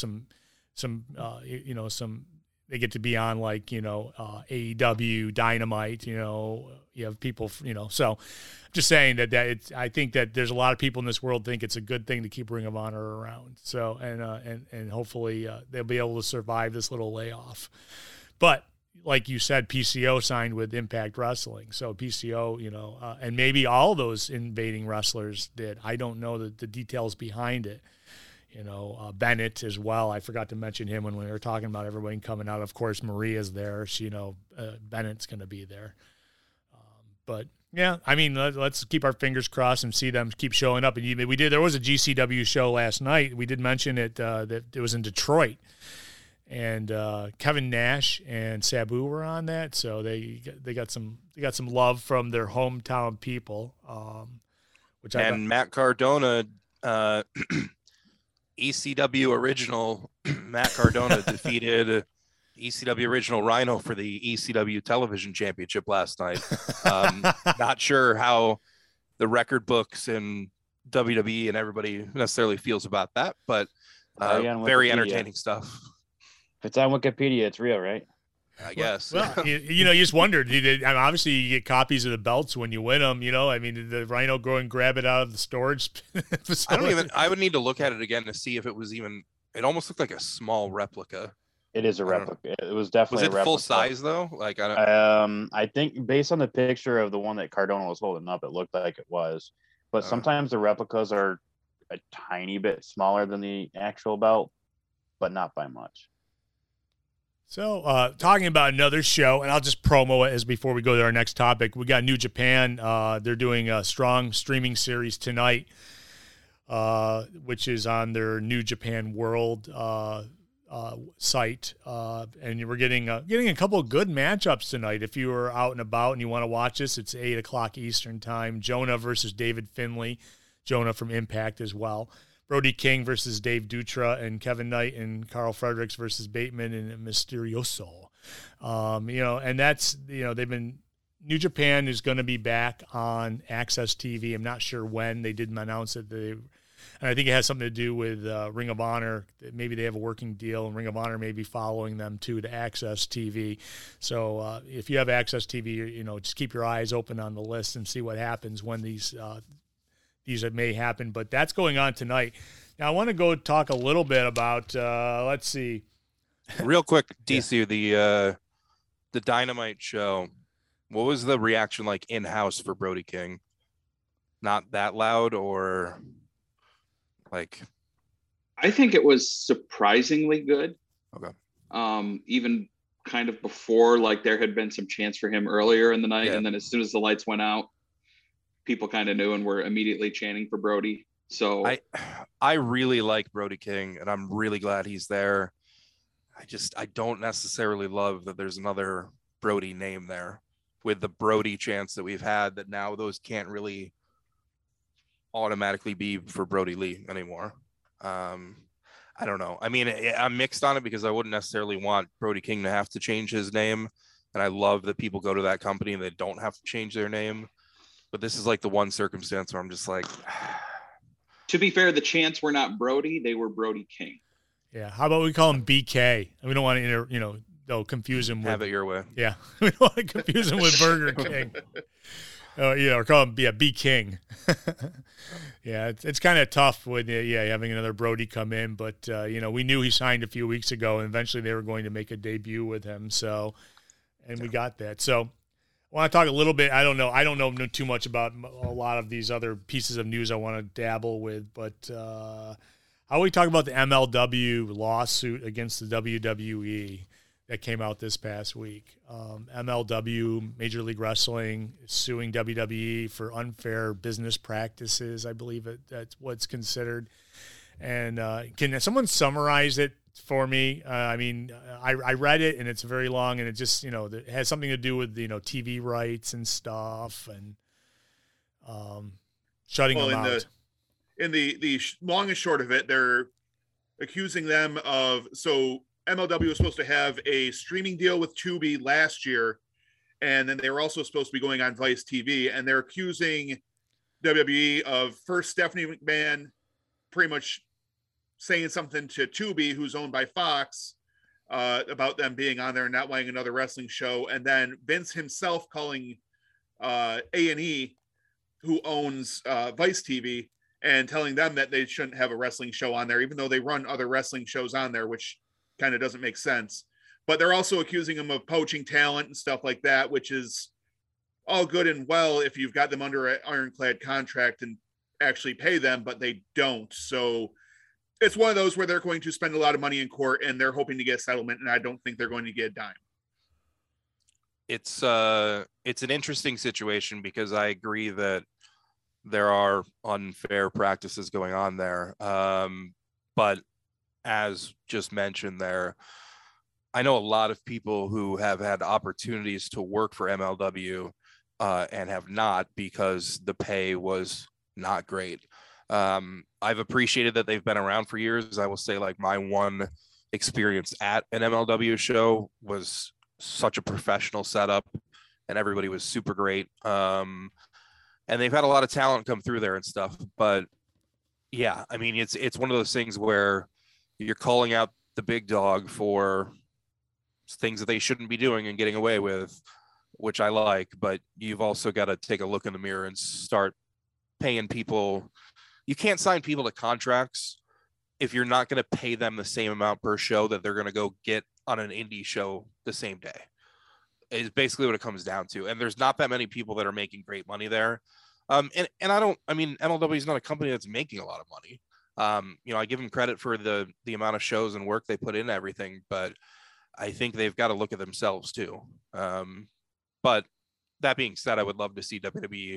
they get to be on like, AEW, Dynamite, you have people, so just saying that I think that there's a lot of people in this world think it's a good thing to keep Ring of Honor around. So, and hopefully they'll be able to survive this little layoff. But like you said, PCO signed with Impact Wrestling. So PCO, and maybe all those invading wrestlers did. I don't know the details behind it. Bennett as well. I forgot to mention him when we were talking about everybody coming out. Of course, Maria's there. She, Bennett's going to be there. But yeah, I mean, let's keep our fingers crossed and see them keep showing up. And there was a GCW show last night. We did mention it, that it was in Detroit, and Kevin Nash and Sabu were on that. So they got some love from their hometown people.
Matt Cardona, ECW original Matt Cardona defeated ECW original Rhino for the ECW television championship last night. Not sure how the record books and WWE and everybody necessarily feels about that, but very entertaining stuff.
If it's on Wikipedia, it's real, right?
I guess.
Well, you just wondered. Obviously, you get copies of the belts when you win them. I mean, did the Rhino go and grab it out of the storage facility?
I would need to look at it again to see if it was even. It almost looked like a small replica.
It is a replica. It was definitely.
Was it full size though? Like
I think based on the picture of the one that Cardona was holding up, it looked like it was. But sometimes the replicas are a tiny bit smaller than the actual belt, but not by much.
So, talking about another show, and I'll just promo it as before we go to our next topic. We got New Japan. They're doing a strong streaming series tonight, which is on their New Japan World site, and we're getting a couple of good matchups tonight. If you are out and about and you want to watch this, it's 8:00 Eastern time. Jonah versus David Finlay. Jonah from Impact as well. Brody King versus Dave Dutra, and Kevin Knight and Carl Fredericks versus Bateman and Mysterioso. And that's, New Japan is going to be back on Access TV. I'm not sure when. They didn't announce it. And I think it has something to do with Ring of Honor. Maybe they have a working deal, and Ring of Honor may be following them too to Access TV. So if you have Access TV, just keep your eyes open on the list and see what happens when these may happen, but that's going on tonight. Now I want to go talk a little bit about, let's see.
Real quick, DC, the Dynamite show. What was the reaction like in-house for Brody King? Not that loud, or like?
I think it was surprisingly good.
Okay.
Even kind of before, like there had been some chance for him earlier in the night.
Yeah.
And then as soon as the lights went out, people kind of knew and were immediately chanting for Brody. So
I really like Brody King, and I'm really glad he's there. I don't necessarily love that there's another Brody name there with the Brody chants that we've had, that now those can't really automatically be for Brody Lee anymore. I don't know. I mean, I'm mixed on it because I wouldn't necessarily want Brody King to have to change his name. And I love that people go to that company and they don't have to change their name. But this is like the one circumstance where I'm just like.
To be fair, the chants were not Brody; they were Brody King.
Yeah. How about we call him BK? We don't want to, confuse him with.
Have it your way.
Yeah, we don't want to confuse him with Burger King. Or call him B King. Yeah, it's kind of tough with having another Brody come in, but we knew he signed a few weeks ago, and eventually they were going to make a debut with him. So, and we got that. So. I want to talk a little bit. I don't know too much about a lot of these other pieces of news I want to dabble with, but how we talk about the MLW lawsuit against the WWE that came out this past week. MLW, Major League Wrestling, is suing WWE for unfair business practices. I believe that's what's considered. And can someone summarize it for me? I read it, and it's very long, and it just, it has something to do with, TV rights and stuff, and shutting them out.
In the long and short of it, they're accusing them of, so MLW was supposed to have a streaming deal with Tubi last year, and then they were also supposed to be going on Vice TV, and they're accusing WWE of first Stephanie McMahon pretty much saying something to Tubi, who's owned by Fox, about them being on there and not wanting another wrestling show. And then Vince himself calling A&E, who owns Vice TV, and telling them that they shouldn't have a wrestling show on there, even though they run other wrestling shows on there, which kind of doesn't make sense. But they're also accusing them of poaching talent and stuff like that, which is all good and well if you've got them under an ironclad contract and actually pay them, but they don't. So it's one of those where they're going to spend a lot of money in court and they're hoping to get a settlement, and I don't think they're going to get a dime.
It's an interesting situation because I agree that there are unfair practices going on there. But as just mentioned there, I know a lot of people who have had opportunities to work for MLW and have not because the pay was not great. I've appreciated that they've been around for years. I will say, like, my one experience at an MLW show was such a professional setup and everybody was super great. And they've had a lot of talent come through there and stuff. But yeah, I mean, it's one of those things where you're calling out the big dog for things that they shouldn't be doing and getting away with, which I like, but you've also got to take a look in the mirror and start paying people. You can't sign people to contracts if you're not going to pay them the same amount per show that they're going to go get on an indie show the same day. Is basically what it comes down to. And there's not that many people that are making great money there. And MLW is not a company that's making a lot of money. I give them credit for the amount of shows and work they put into everything, but I think they've got to look at themselves too. But that being said, I would love to see WWE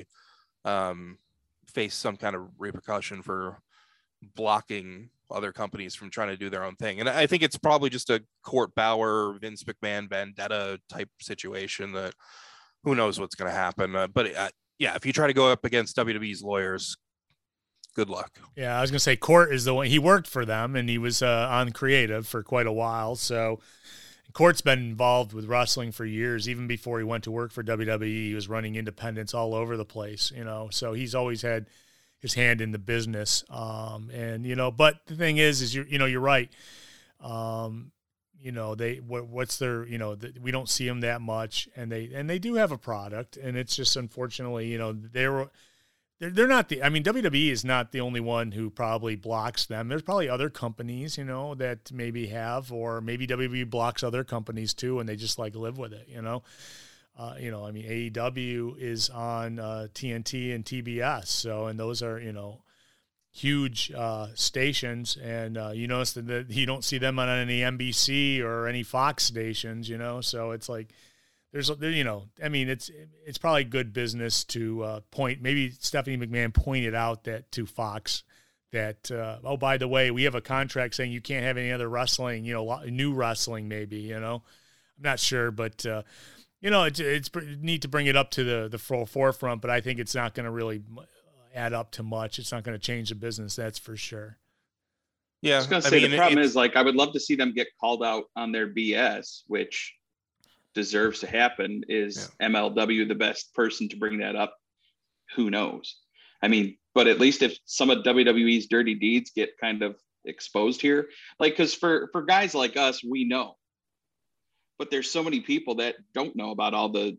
face some kind of repercussion for blocking other companies from trying to do their own thing. And I think it's probably just a Court Bauer, Vince McMahon vendetta type situation that who knows what's going to happen. But if you try to go up against WWE's lawyers, good luck.
Yeah, I was going to say Court is the one. He worked for them and he was on creative for quite a while. So Court's been involved with wrestling for years. Even before he went to work for WWE, he was running independents all over the place, so he's always had his hand in the business. But the thing is you're right. What's their, we don't see them that much, and they do have a product, and it's just unfortunately, they're not WWE is not the only one who probably blocks them. There's probably other companies, that maybe have, or maybe WWE blocks other companies too, and they just live with it, AEW is on TNT and TBS. So, and those are, huge stations, and you notice that you don't see them on any NBC or any Fox stations, so it's like, there's, it's probably good business to point. Maybe Stephanie McMahon pointed out that to Fox that, oh, by the way, we have a contract saying you can't have any other wrestling, new wrestling, maybe, I'm not sure, but it's neat to bring it up to the forefront, but I think it's not going to really add up to much. It's not going to change the business. That's for sure.
Yeah. I was going to say, the problem is, I would love to see them get called out on their BS, which deserves to happen. Is MLW the best person to bring that up? Who knows? But at least if some of WWE's dirty deeds get kind of exposed here, because for guys like us, we know, but there's so many people that don't know about all the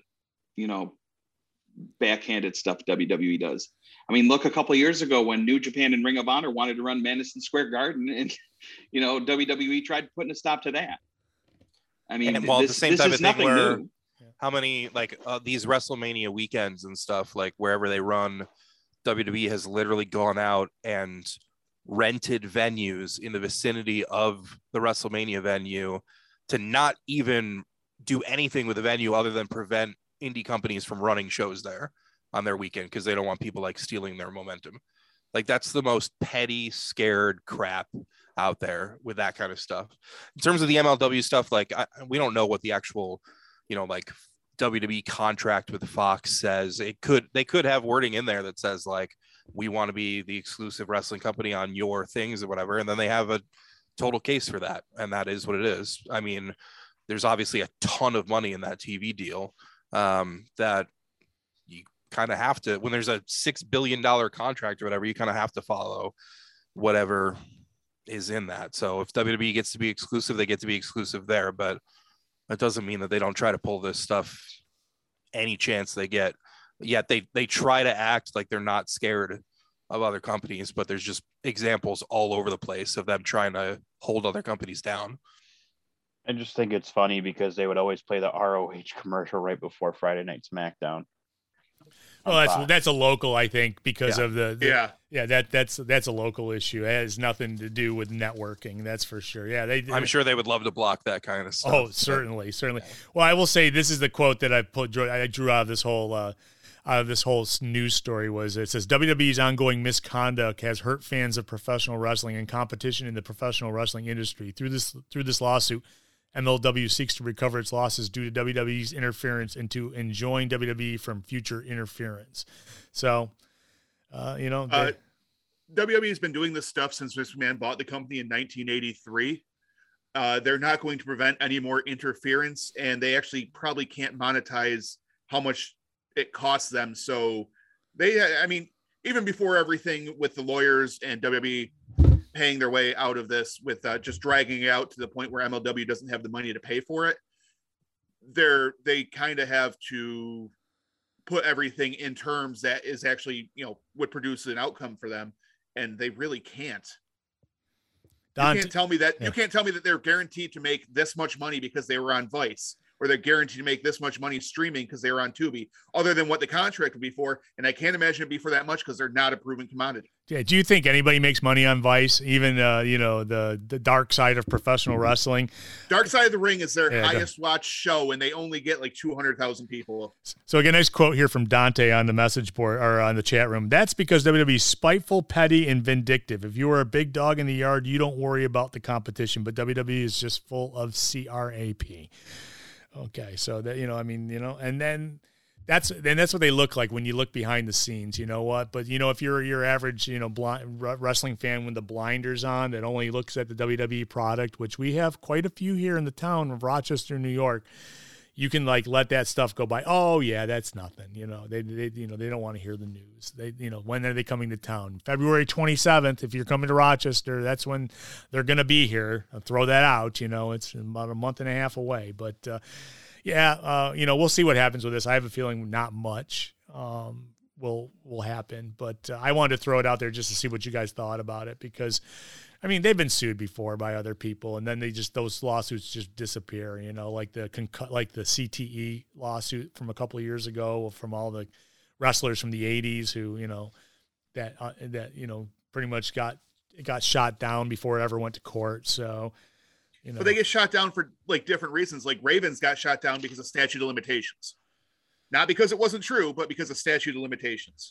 backhanded stuff WWE does. Look, a couple of years ago when New Japan and Ring of Honor wanted to run Madison Square Garden, and WWE tried putting a stop to that.
The same type of thing where new. How many these WrestleMania weekends and stuff, wherever they run, WWE has literally gone out and rented venues in the vicinity of the WrestleMania venue to not even do anything with the venue other than prevent indie companies from running shows there on their weekend because they don't want people stealing their momentum. That's the most petty, scared crap out there with that kind of stuff. In terms of the MLW stuff, we don't know what the actual, WWE contract with Fox says. They could have wording in there that says we want to be the exclusive wrestling company on your things or whatever, and then they have a total case for that, and that is what it is. There's obviously a ton of money in that TV deal that you kind of have to, when there's a $6 billion contract or whatever, you kind of have to follow whatever is in that. So if WWE gets to be exclusive, they get to be exclusive there, but that doesn't mean that they don't try to pull this stuff any chance they get. Yet they try to act like they're not scared of other companies, but there's just examples all over the place of them trying to hold other companies down.
I just think it's funny because they would always play the ROH commercial right before Friday Night SmackDown.
Well, that's a local, I think, because of the that's a local issue. It has nothing to do with networking. That's for sure. Yeah,
I'm sure they would love to block that kind of stuff.
Oh, certainly. Well, I will say this is the quote that I drew out of this whole news story. It says WWE's ongoing misconduct has hurt fans of professional wrestling and competition in the professional wrestling industry. Through this lawsuit, MLW seeks to recover its losses due to WWE's interference and to enjoin WWE from future interference. So, WWE
has been doing this stuff since Vince McMahon bought the company in 1983. They're not going to prevent any more interference, and they actually probably can't monetize how much it costs them. So even before everything with the lawyers and WWE paying their way out of this with just dragging it out to the point where MLW doesn't have the money to pay for it, they kind of have to put everything in terms that is actually, would produce an outcome for them. And they really can't. You can't tell me that they're guaranteed to make this much money because they were on Vice, or they're guaranteed to make this much money streaming because they were on Tubi, other than what the contract would be for. And I can't imagine it'd be for that much because they're not a proven commodity.
Yeah. Do you think anybody makes money on Vice? Even, the dark side of professional wrestling?
Dark Side of the Ring is their highest watched show, and they only get like 200,000 people.
So again, nice quote here from Dante on the message board or on the chat room. That's because WWE is spiteful, petty, and vindictive. If you are a big dog in the yard, you don't worry about the competition, but WWE is just full of crap. Okay, so that and then that's what they look like when you look behind the scenes. You know what? But if you're your average blind wrestling fan with the blinders on that only looks at the WWE product, which we have quite a few here in the town of Rochester, New York, you can let that stuff go by. Oh yeah, that's nothing. They don't want to hear the news. When are they coming to town? February 27th. If you're coming to Rochester, that's when they're going to be here. I'll throw that out. It's about a month and a half away. But we'll see what happens with this. I have a feeling not much will happen. But I wanted to throw it out there just to see what you guys thought about it, because they've been sued before by other people, and then those lawsuits just disappear, like the CTE lawsuit from a couple of years ago from all the wrestlers from the 80s who, pretty much got shot down before it ever went to court. So,
But they get shot down for different reasons. Like Ravens got shot down because of statute of limitations. Not because it wasn't true, but because of statute of limitations.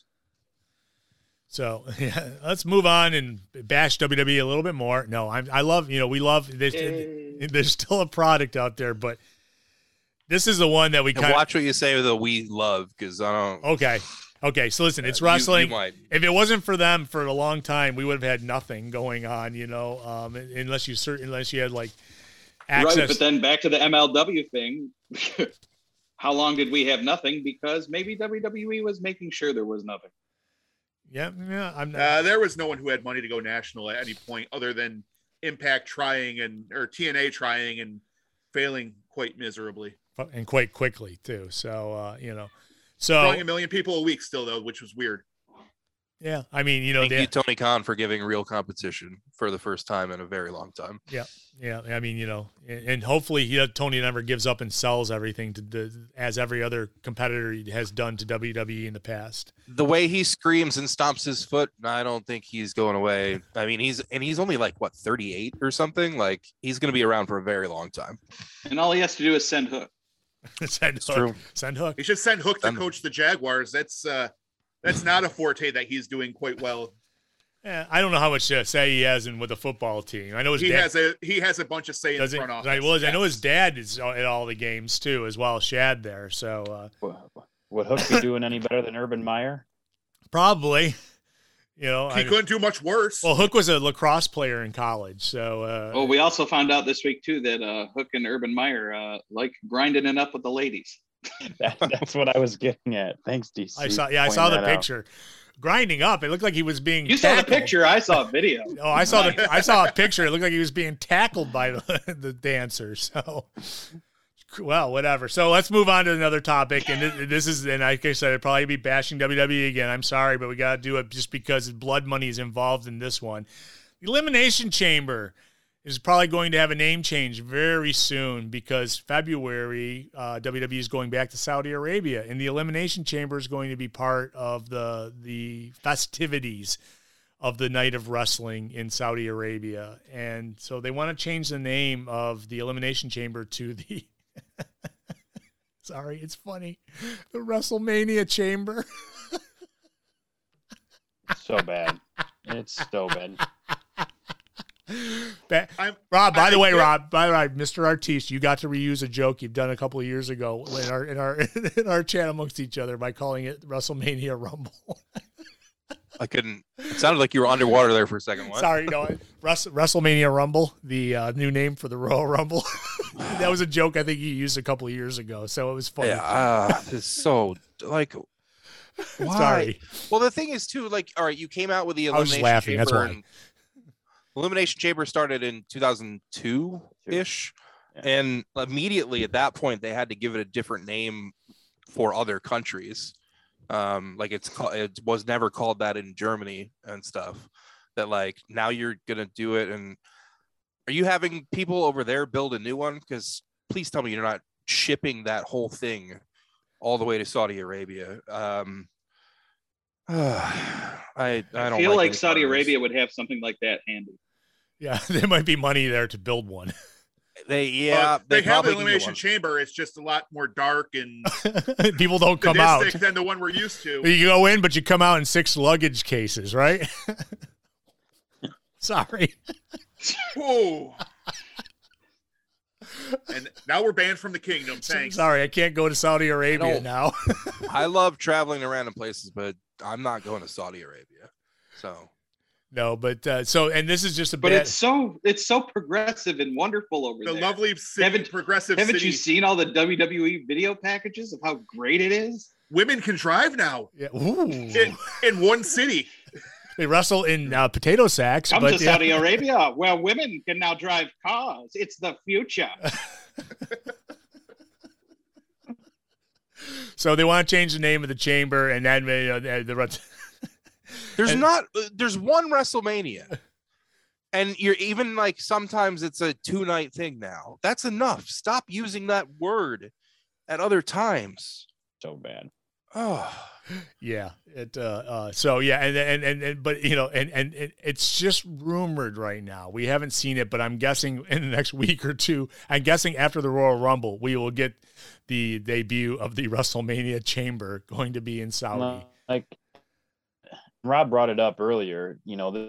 So let's move on and bash WWE a little bit more. No, I love, we love this. There's still a product out there, but this is the one that we kind of
watch what you say with the we love, because I don't.
Okay. So listen, it's wrestling. If it wasn't for them for a long time, we would have had nothing going on, unless you had access.
Right, but then back to the MLW thing. How long did we have nothing? Because maybe WWE was making sure there was nothing.
Yeah. I'm not.
There was no one who had money to go national at any point, other than Impact trying or TNA trying and failing quite miserably,
and quite quickly too. So
drawing 1 million people a week still, though, which was weird.
Yeah,
Thank you, Tony Khan, for giving real competition for the first time in a very long time.
Yeah. And hopefully Tony never gives up and sells everything as every other competitor has done to WWE in the past.
The way he screams and stomps his foot, I don't think he's going away. He's only 38 or something. He's going to be around for a very long time.
And all he has to do is send Hook.
Send Hook.
He should send Hook to coach the Jaguars. That's not a forte that he's doing quite well.
Yeah, I don't know how much say he has with the football team. I know
he has a bunch of say in the front office.
I know his dad is at all the games too, as well as Shad there. So
would Hook be doing any better than Urban Meyer?
Probably.
He couldn't do much worse.
Well, Hook was a lacrosse player in college, so.
We also found out this week too that Hook and Urban Meyer like grinding it up with the ladies.
That's what I was getting at. Thanks, DC.
I saw the picture. Grinding up. It looked like he was being.
You
tackled.
Saw the picture. I saw a video.
Oh, I saw a picture. It looked like he was being tackled by the dancers. So, well, whatever. So let's move on to another topic. And this is, and like I said, I'd probably be bashing WWE again. I'm sorry, but we got to do it just because blood money is involved in this one. The Elimination Chamber is probably going to have a name change very soon because February, WWE is going back to Saudi Arabia, and the Elimination Chamber is going to be part of the festivities of the Night of Wrestling in Saudi Arabia. And so they want to change the name of the Elimination Chamber to the sorry, it's funny, the WrestleMania Chamber.
So bad. It's so bad.
Rob, by the way, Mr. Artiste, you got to reuse a joke you've done a couple of years ago in our chat amongst each other by calling it WrestleMania Rumble.
I couldn't. It sounded like you were underwater there for a second. What?
Sorry, no. WrestleMania Rumble, the new name for the Royal Rumble. That was a joke I think you used a couple of years ago, so it was funny.
Yeah, it's so like. Why?
Sorry.
Well, the thing is too, like, all right, you came out with the
I was
Elimination
just laughing.
Chamber.
That's why.
And Elimination Chamber started in 2002 ish, and immediately at that point they had to give it a different name for other countries. Like it was never called that in Germany and stuff. That like now you're gonna do it, and are you having people over there build a new one? Because please tell me you're not shipping that whole thing all the way to Saudi Arabia. I don't
feel like
any
Saudi
part of this.
Arabia would have something like that handy.
Yeah, there might be money there to build one.
They
have the
probably can get
Elimination
one.
Chamber. It's just a lot more dark and
People don't come out.
sadistic than the one we're used to.
You go in, but you come out in 6 luggage cases, right? Sorry.
Whoa. And now we're banned from the kingdom. Thanks.
Sorry, I can't go to Saudi Arabia now.
I love traveling to random places, but I'm not going to Saudi Arabia. So
No, but and this is just a
But
bad.
it's so progressive and wonderful over
The
there.
lovely city, progressive
Haven't
city.
you seen all the WWE video packages of how great it is?
Women can drive now
Yeah. Ooh.
in one city.
They wrestle in potato sacks.
Come
but
to Saudi Arabia, where women can now drive cars. It's the future.
So they want to change the name of the chamber, and then
there's one WrestleMania, and you're even like sometimes it's a 2-night thing now. That's enough. Stop using that word at other times.
So bad.
Oh.
Yeah. So yeah, and but and it's just rumored right now. We haven't seen it, but I'm guessing in the next week or two. I'm guessing after the Royal Rumble, we will get the debut of the WrestleMania Chamber going to be in Saudi.
Like Rob brought it up earlier.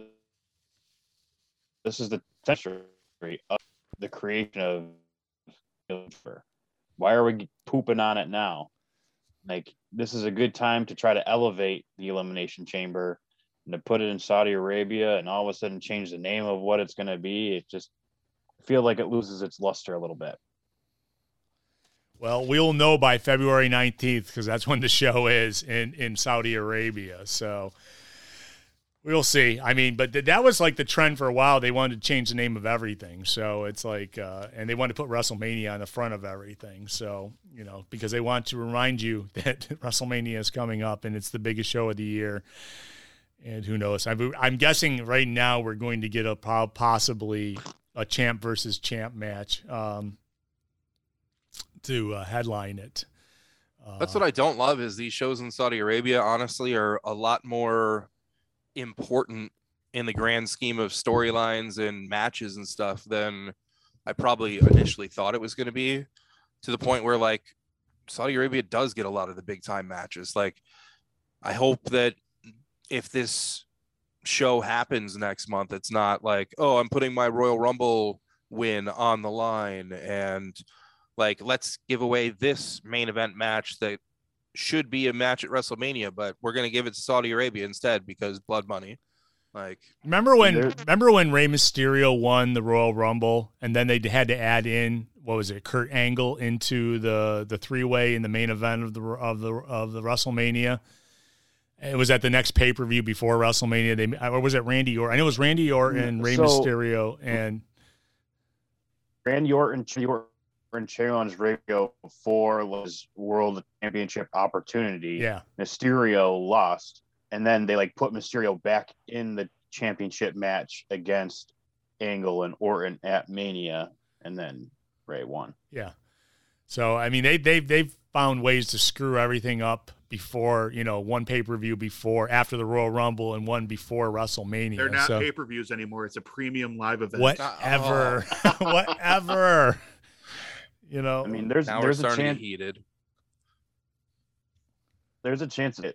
This is the century of the creation of. Why are we pooping on it now? Like, this is a good time to try to elevate the Elimination Chamber and to put it in Saudi Arabia and all of a sudden change the name of what it's going to be. It just I feel like it loses its luster a little bit.
Well, we'll know by February 19th because that's when the show is in Saudi Arabia. So we'll see. I mean, but that was like the trend for a while. They wanted to change the name of everything. So it's like, and they wanted to put WrestleMania on the front of everything. So, because they want to remind you that WrestleMania is coming up and it's the biggest show of the year. And who knows? I'm guessing right now we're going to get possibly a champ versus champ match to headline it.
That's what I don't love is these shows in Saudi Arabia, honestly, are a lot more important in the grand scheme of storylines and matches and stuff than I probably initially thought it was going to be, to the point where like Saudi Arabia does get a lot of the big time matches. Like, I hope that if this show happens next month, it's not like, oh, I'm putting my Royal Rumble win on the line and like, let's give away this main event match that should be a match at WrestleMania, but we're going to give it to Saudi Arabia instead because blood money. Like,
remember when Rey Mysterio won the Royal Rumble and then they had to add in, what was it, Kurt Angle into the 3-way in the main event of the WrestleMania? It was at the next pay-per-view before WrestleMania. Or was it Randy Orton? I know it was Randy Orton and Rey Mysterio and
Randy Orton challenged Radio for was World Championship opportunity.
Yeah.
Mysterio lost, and then they like put Mysterio back in the championship match against Angle and Orton at Mania, and then Ray won.
Yeah. So I mean, they've found ways to screw everything up before, one pay-per-view after the Royal Rumble and one before WrestleMania.
They're not pay-per-views anymore. It's a premium live event.
Whatever. Whatever.
I mean, there's
Now we're
a
starting to
chance.
get heated.
There's a chance that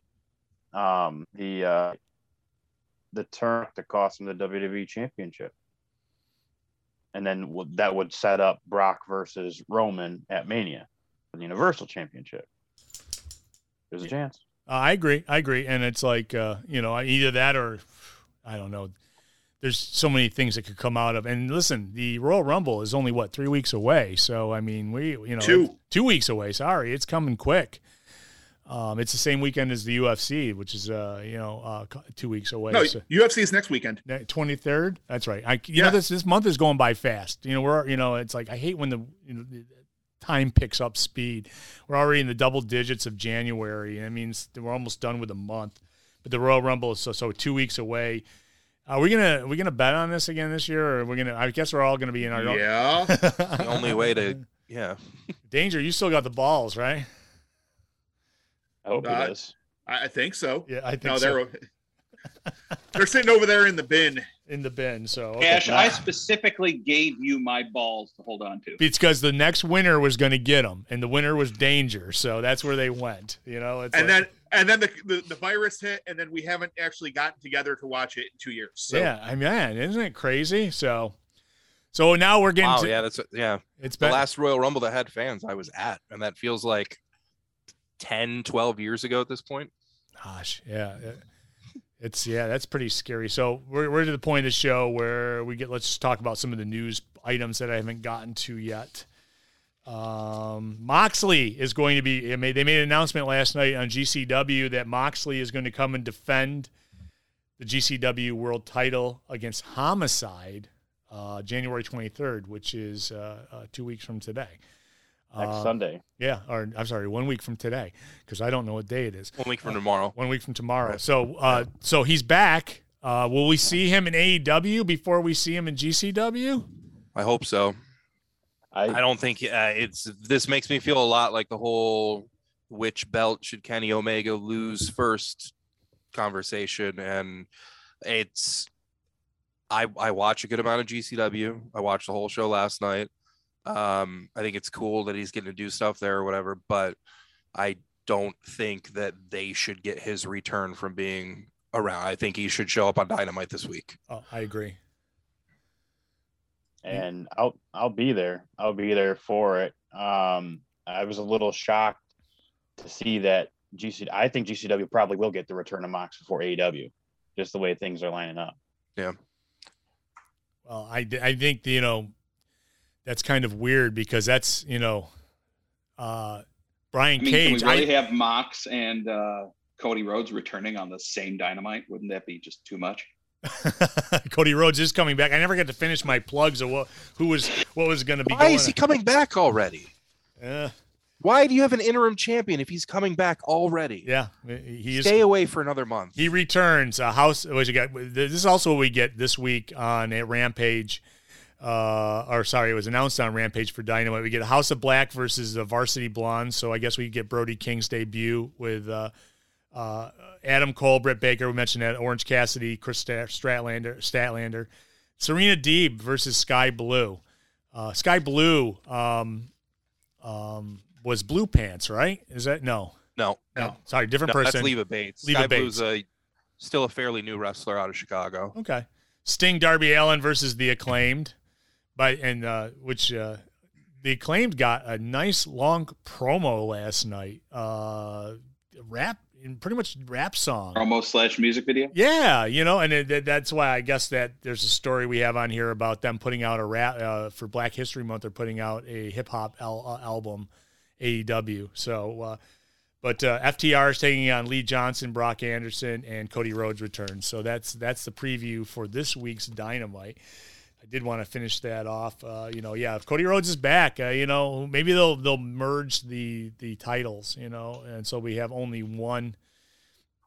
the turn to cost him the WWE Championship, and then that would set up Brock versus Roman at Mania for the Universal Championship. There's a chance.
I agree, and it's like either that or I don't know. There's so many things that could come out of. And listen, the Royal Rumble is only 3 weeks away. So I mean, 2 weeks away. Sorry, it's coming quick. It's the same weekend as the UFC, which is 2 weeks away.
No,
so,
UFC is next weekend.
23rd. That's right. This month is going by fast. It's like I hate when the time picks up speed. We're already in the double digits of January. That means we're almost done with a month. But the Royal Rumble is so 2 weeks away. Are we gonna bet on this again this year, or are we gonna? I guess we're all gonna be in our
The only way to
Danger. You still got the balls, right?
I hope it is.
I think so.
Yeah, I think so.
They're sitting over there in the bin.
So
okay. Cash, I specifically gave you my balls to hold on to.
It's because the next winner was going to get them, and the winner was Danger, so that's where they went.
And then the virus hit, and then we haven't actually gotten together to watch it in 2 years. So.
Yeah, I mean, isn't it crazy? So now we're getting.
It's the last Royal Rumble that had fans I was at, and that feels like 10, 12 years ago at this point.
Gosh, yeah. That's pretty scary. So we're to the point of the show where let's just talk about some of the news items that I haven't gotten to yet. Moxley is going to be, they made an announcement last night on GCW that Moxley is going to come and defend the GCW world title against Homicide, January 23rd, which is 2 weeks from today.
Next Sunday.
Yeah, or I'm sorry, 1 week from today, because I don't know what day it is.
1 week from tomorrow.
1 week from tomorrow. Right. So he's back. Will we see him in AEW before we see him in GCW?
I hope so. I don't think this makes me feel a lot like the whole which belt should Kenny Omega lose first conversation. And I watch a good amount of GCW. I watched the whole show last night. I think it's cool that he's getting to do stuff there or whatever, but I don't think that they should get his return from being around. I think he should show up on Dynamite this week.
Oh, I agree.
And I'll be there. I'll be there for it. I was a little shocked to see that I think GCW probably will get the return of Mox before AEW, just the way things are lining up.
Yeah.
Well, I think, that's kind of weird because that's, Brian Cage.
Can we really have Mox and Cody Rhodes returning on the same Dynamite? Wouldn't that be just too much?
Cody Rhodes is coming back. I never got to finish my plugs of what was going to be.
Why is he coming back already?
Yeah.
Why do you have an interim champion if he's coming back already?
Yeah,
Stay away for another month.
He returns. This is also what we get this week on Rampage. It was announced on Rampage for Dynamite. We get House of Black versus the Varsity Blondes. So I guess we get Brody King's debut with Adam Cole, Britt Baker. We mentioned that. Orange Cassidy, Chris Statlander. Serena Deeb versus Sky Blue. Sky Blue was Blue Pants, right? Is that no? Sorry, different person.
That's Leva Bates. Sky Blue's still a fairly new wrestler out of Chicago.
Okay. Sting, Darby Allin versus the Acclaimed. The Acclaimed got a nice long promo last night. Pretty much rap song.
Promo / music video?
Yeah, and that's why I guess that there's a story we have on here about them putting out a rap for Black History Month. They're putting out a hip hop album, AEW. So, but FTR is taking on Lee Johnson, Brock Anderson, and Cody Rhodes returns. So that's the preview for this week's Dynamite. I did want to finish that off. If Cody Rhodes is back, maybe they'll merge the titles, and so we have only one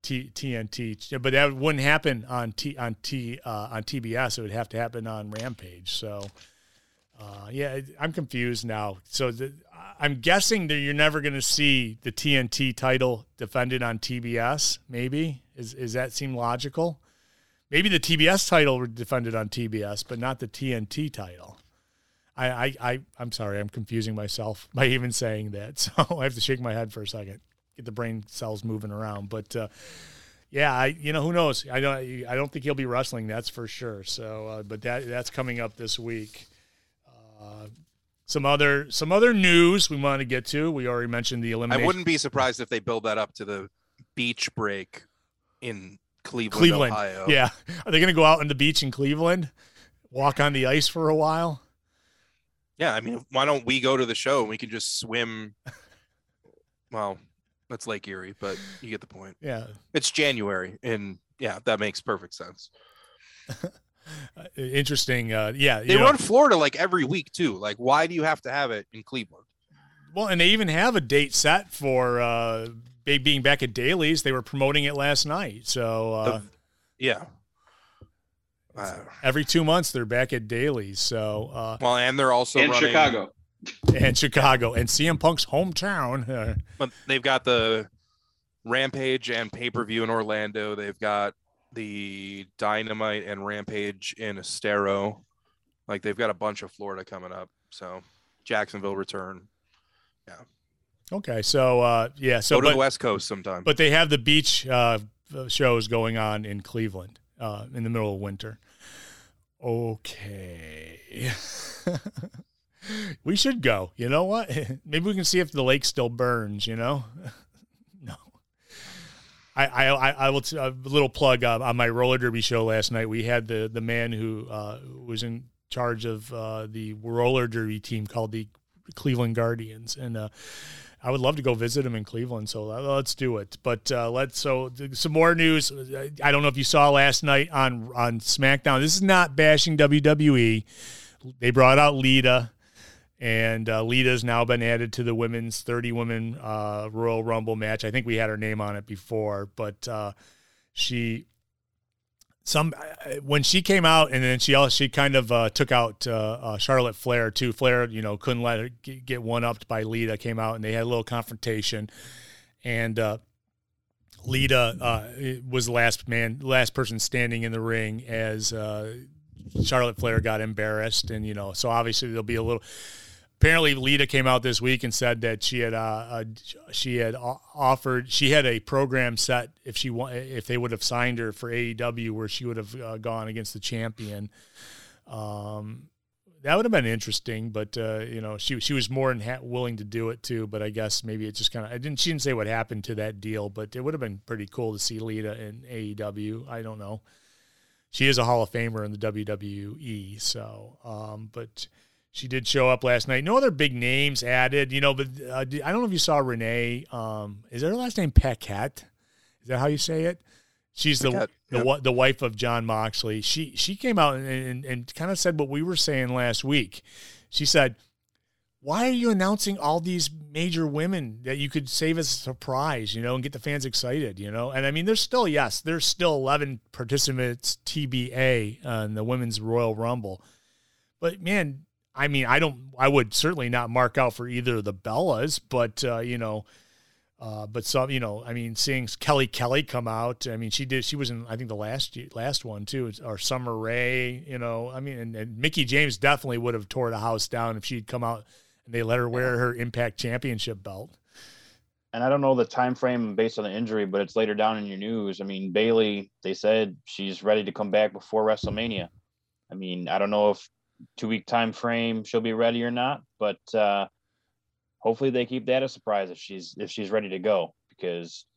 TNT, but that wouldn't happen on TBS. It would have to happen on Rampage. So, yeah, I'm confused now. So I'm guessing that you're never going to see the TNT title defended on TBS. Maybe is that seem logical? Maybe the TBS title were defended on TBS, but not the TNT title. I'm sorry, I'm confusing myself by even saying that. So I have to shake my head for a second, get the brain cells moving around. But yeah, who knows? I don't think he'll be wrestling. That's for sure. So, but that's coming up this week. Some other news we want to get to. We already mentioned the elimination.
I wouldn't be surprised if they build that up to the beach break in Cleveland, Ohio.
Yeah, are they going to go out on the beach in Cleveland, walk on the ice for a while?
Yeah, I mean, why don't we go to the show and we can just swim? Well, that's Lake Erie, but you get the point.
Yeah,
it's January, and yeah, that makes perfect sense.
Interesting. Yeah,
they run Florida like every week too. Like, why do you have to have it in Cleveland?
Well, and they even have a date set for being back at Daly's. They were promoting it last night. So
yeah,
every 2 months they're back at Daly's. So
well, and they're also
in
running
Chicago,
and CM Punk's hometown.
But they've got the Rampage and pay-per-view in Orlando. They've got the Dynamite and Rampage in Estero. Like, they've got a bunch of Florida coming up. So Jacksonville return. Yeah.
Okay. So yeah. So
go to the West Coast sometime.
But they have the beach shows going on in Cleveland in the middle of winter. Okay. We should go. You know what? Maybe we can see if the lake still burns. No. I will a little plug on my roller derby show last night. We had the man who was in charge of the roller derby team called the Cleveland Guardians, and I would love to go visit him in Cleveland. So let's do it. But some more news. I don't know if you saw last night on SmackDown. This is not bashing WWE. They brought out Lita. And Lita's now been added to the women's 30-woman Royal Rumble match. I think we had her name on it before, but when she came out, and then she kind of took out Charlotte Flair too. Flair, couldn't let her get one-upped by Lita. Came out and they had a little confrontation, and Lita was the last person standing in the ring as Charlotte Flair got embarrassed, and so obviously there'll be a little. Apparently, Lita came out this week and said that she had a program set if they would have signed her for AEW, where she would have gone against the champion. That would have been interesting, but she was more than willing to do it too. But I guess maybe it just kind of she didn't say what happened to that deal, but it would have been pretty cool to see Lita in AEW. I don't know. She is a Hall of Famer in the WWE, so but. She did show up last night. No other big names added, but I don't know if you saw Renee. Is her last name Paquette? Is that how you say it? She's the wife of John Moxley. She came out and kind of said what we were saying last week. She said, "Why are you announcing all these major women that you could save as a surprise, and get the fans excited, And I mean, there's still 11 participants TBA on the Women's Royal Rumble, but man." I mean, I would certainly not mark out for either of the Bellas, but, but some, I mean, seeing Kelly come out, I mean, she was in, I think the last one too, or Summer Rae, I mean, and Mickie James definitely would have tore the house down if she'd come out and they let her wear her Impact Championship belt.
And I don't know the time frame based on the injury, but it's later down in your news. I mean, Bayley, they said she's ready to come back before WrestleMania. I mean, I don't know if 2-week time frame she'll be ready or not, but hopefully they keep that a surprise if she's ready to go, because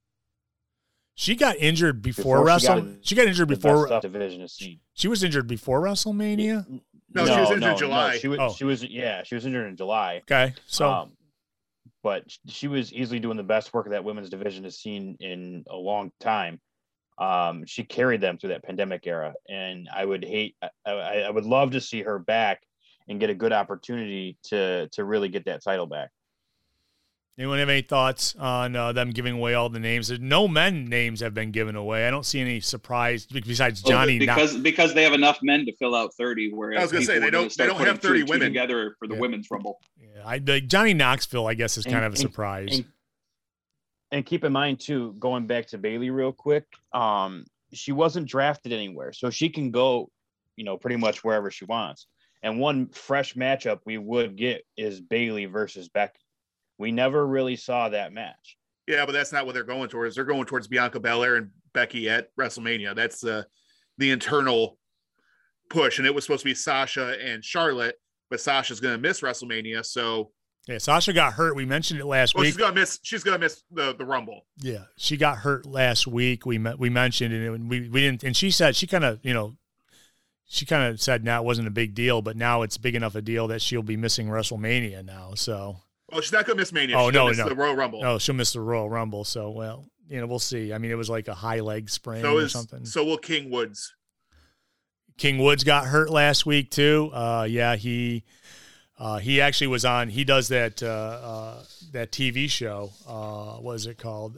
she got injured before she got injured before
division is seen.
She was injured before WrestleMania.
No, she was injured in July.
She was injured in July.
Okay, so
but she was easily doing the best work that women's division has seen in a long time. She carried them through that pandemic era, and I would love to see her back and get a good opportunity to really get that title back.
Anyone have any thoughts on them giving away all the names? There's no men names have been given away. I don't see any surprise besides Johnny.
Because they have enough men to fill out 30. Whereas
I was going to say they don't have 30 women
together for the women's rumble.
Yeah, Johnny Knoxville, I guess, is kind of a surprise.
And keep in mind too, going back to Bayley real quick, she wasn't drafted anywhere, so she can go, pretty much wherever she wants. And one fresh matchup we would get is Bayley versus Becky. We never really saw that match.
Yeah, but that's not what they're going towards. They're going towards Bianca Belair and Becky at WrestleMania. That's the internal push. And it was supposed to be Sasha and Charlotte, but Sasha's going to miss WrestleMania. So
yeah, Sasha got hurt. We mentioned it last week.
She's gonna miss the Rumble.
Yeah, she got hurt last week. We mentioned it, and we didn't. And she said she kind of said now it wasn't a big deal, but now it's big enough a deal that she'll be missing WrestleMania now. So.
Oh, she's not going to miss Mania.
Oh,
She's the Royal Rumble.
No, she'll miss the Royal Rumble. So, well, we'll see. I mean, it was like a high leg sprain or something.
So will King Woods.
King Woods got hurt last week too. Yeah, he actually was on. He does that TV show. What is it called?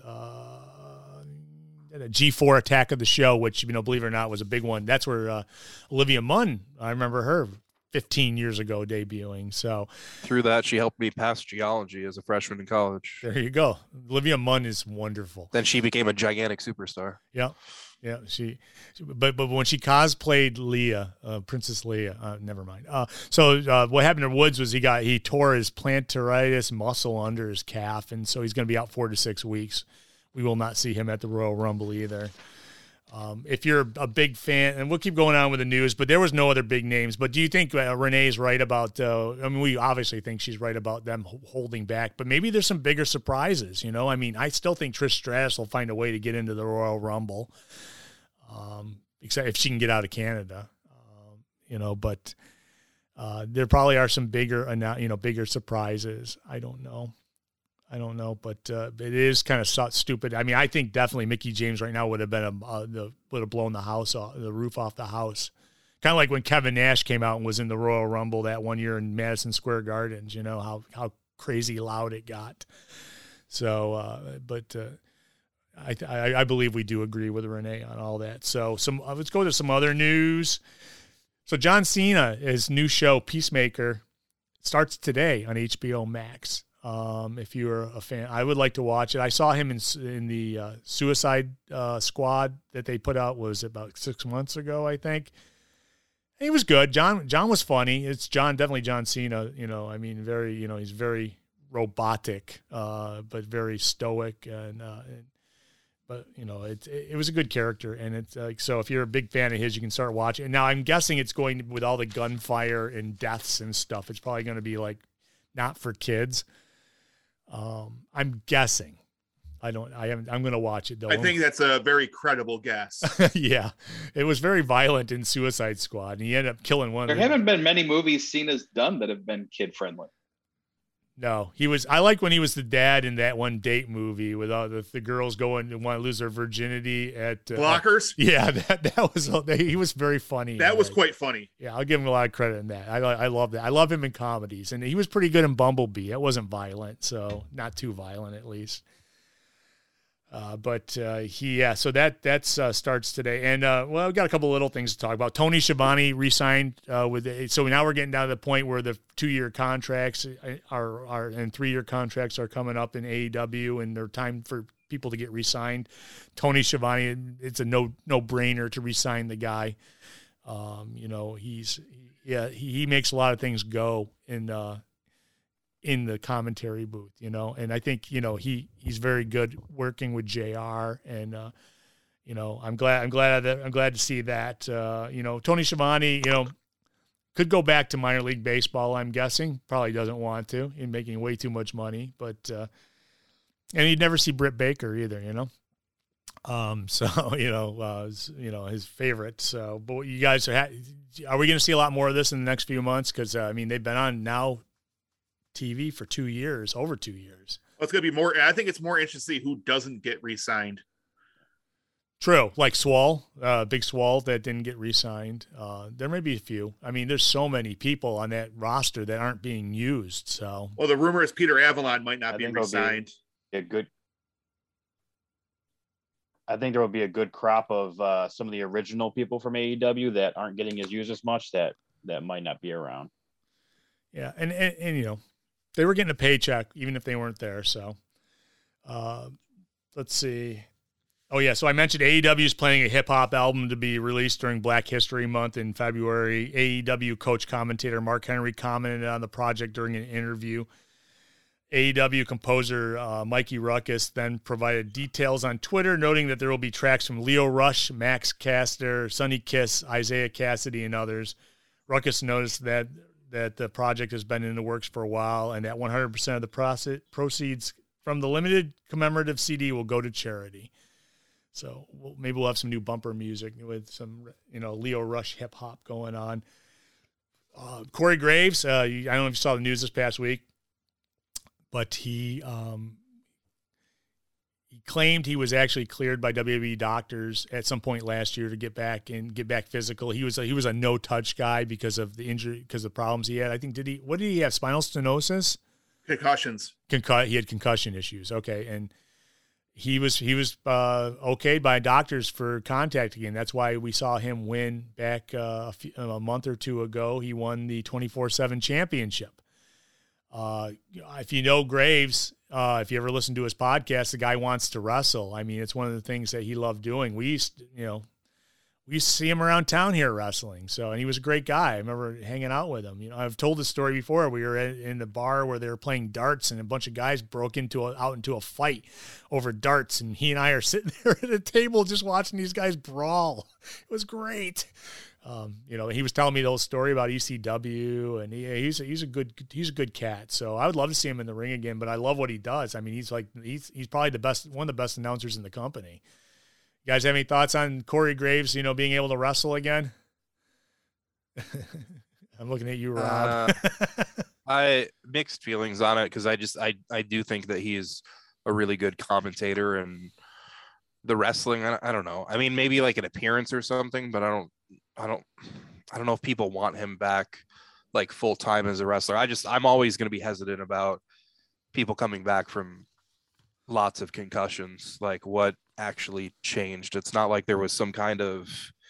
G4 Attack of the Show, which believe it or not, was a big one. That's where Olivia Munn. I remember her 15 years ago debuting. So
through that, she helped me pass geology as a freshman in college.
There you go. Olivia Munn is wonderful.
Then she became a gigantic superstar.
Yeah. But when she cosplayed Leah, Princess Leia, never mind. So what happened to Woods was he tore his plantar muscle under his calf, and so he's going to be out 4 to 6 weeks. We will not see him at the Royal Rumble either. If you're a big fan, and we'll keep going on with the news, but there was no other big names. But do you think Renee's right about, we obviously think she's right about them holding back, but maybe there's some bigger surprises, I still think Trish Stratus will find a way to get into the Royal Rumble, except if she can get out of Canada, but there probably are some bigger surprises. I don't know, but it is kind of stupid. I mean, I think definitely Mickie James right now would have been would have blown the roof off the house. Kind of like when Kevin Nash came out and was in the Royal Rumble that one year in Madison Square Gardens. How crazy loud it got. So, I believe we do agree with Renee on all that. So let's go to some other news. So John Cena, his new show Peacemaker, starts today on HBO Max. If you're a fan, I would like to watch it. I saw him in the Suicide Squad that they put out, was about 6 months ago, I think. And he was good. John was funny. It's definitely John Cena, very, he's very robotic, but very stoic but it was a good character, and it's like, so if you're a big fan of his, you can start watching. And now I'm guessing it's going to, with all the gunfire and deaths and stuff, it's probably going to be like not for kids. I'm guessing. I'm going to watch it though.
I think that's a very credible guess.
Yeah. It was very violent in Suicide Squad, and he ended up killing one.
There haven't been many movies Cena's done that have been kid friendly.
No, I like when he was the dad in that one date movie with all the girls going and want to lose their virginity at
Blockers.
Yeah, that was, he was very funny.
That was quite funny.
Yeah, I'll give him a lot of credit in that. I love that. I love him in comedies, and he was pretty good in Bumblebee. It wasn't violent, so not too violent at least. So that starts today, and we got a couple little things to talk about. Tony Schiavone re-signed so now we're getting down to the point where the 2-year contracts are and 3-year contracts are coming up in AEW, and they're time for people to get re-signed. Tony Schiavone, it's a no brainer to re-sign the guy. He makes a lot of things go in the commentary booth, and I think, he's very good working with JR, and, I'm glad to see that, Tony Schiavone, could go back to minor league baseball. I'm guessing probably doesn't want to, in making way too much money, but, and you'd never see Britt Baker either, his favorite. So, but you guys are we going to see a lot more of this in the next few months? Cause they've been on now TV for 2 years, over 2 years.
Well, it's going to be more. I think it's more interesting to see who doesn't get re-signed.
True, like Swole, Big Swole that didn't get re-signed. There may be a few. I mean, there's so many people on that roster that aren't being used. So,
well, the rumor is Peter Avalon might not be re-signed.
I think there will be a good crop of some of the original people from AEW that aren't getting as used as much that might not be around.
Yeah, and you know, they were getting a paycheck even if they weren't there. So, let's see. Oh, yeah, so I mentioned AEW is planning a hip-hop album to be released during Black History Month in February. AEW coach commentator Mark Henry commented on the project during an interview. AEW composer Mikey Ruckus then provided details on Twitter, noting that there will be tracks from Leo Rush, Max Caster, Sonny Kiss, Isaiah Cassidy, and others. Ruckus noticed that the project has been in the works for a while and that 100% of the proceeds from the limited commemorative CD will go to charity. So maybe we'll have some new bumper music with some, you know, Leo Rush hip hop going on. Corey Graves, I don't know if you saw the news this past week, but he claimed he was actually cleared by WWE doctors at some point last year to get back physical. He was a no touch guy because of the injury, because of the problems he had. I think what did he have? Spinal stenosis?
Concussions.
He had concussion issues. Okay, and he was okayed by doctors for contact again. That's why we saw him win back a month or two ago. He won the 24/7 championship. If you know Graves, if you ever listen to his podcast, the guy wants to wrestle. I mean, it's one of the things that he loved doing. We used to see him around town here wrestling. And he was a great guy. I remember hanging out with him. You know, I've told this story before. We were in the bar where they were playing darts, and a bunch of guys broke out into a fight over darts, and he and I are sitting there at a table just watching these guys brawl. It was great. You know, he was telling me the whole story about ECW, and he's a good cat. So I would love to see him in the ring again. But I love what he does. I mean, he's probably one of the best announcers in the company. You guys have any thoughts on Corey Graves, you know, being able to wrestle again? I'm looking at you, Rob.
I mixed feelings on it because I do think that he's a really good commentator, and the wrestling, I don't know. I mean, maybe like an appearance or something, but I don't know if people want him back like full time as a wrestler. I'm always going to be hesitant about people coming back from lots of concussions. Like, what actually changed? It's not like there was some kind of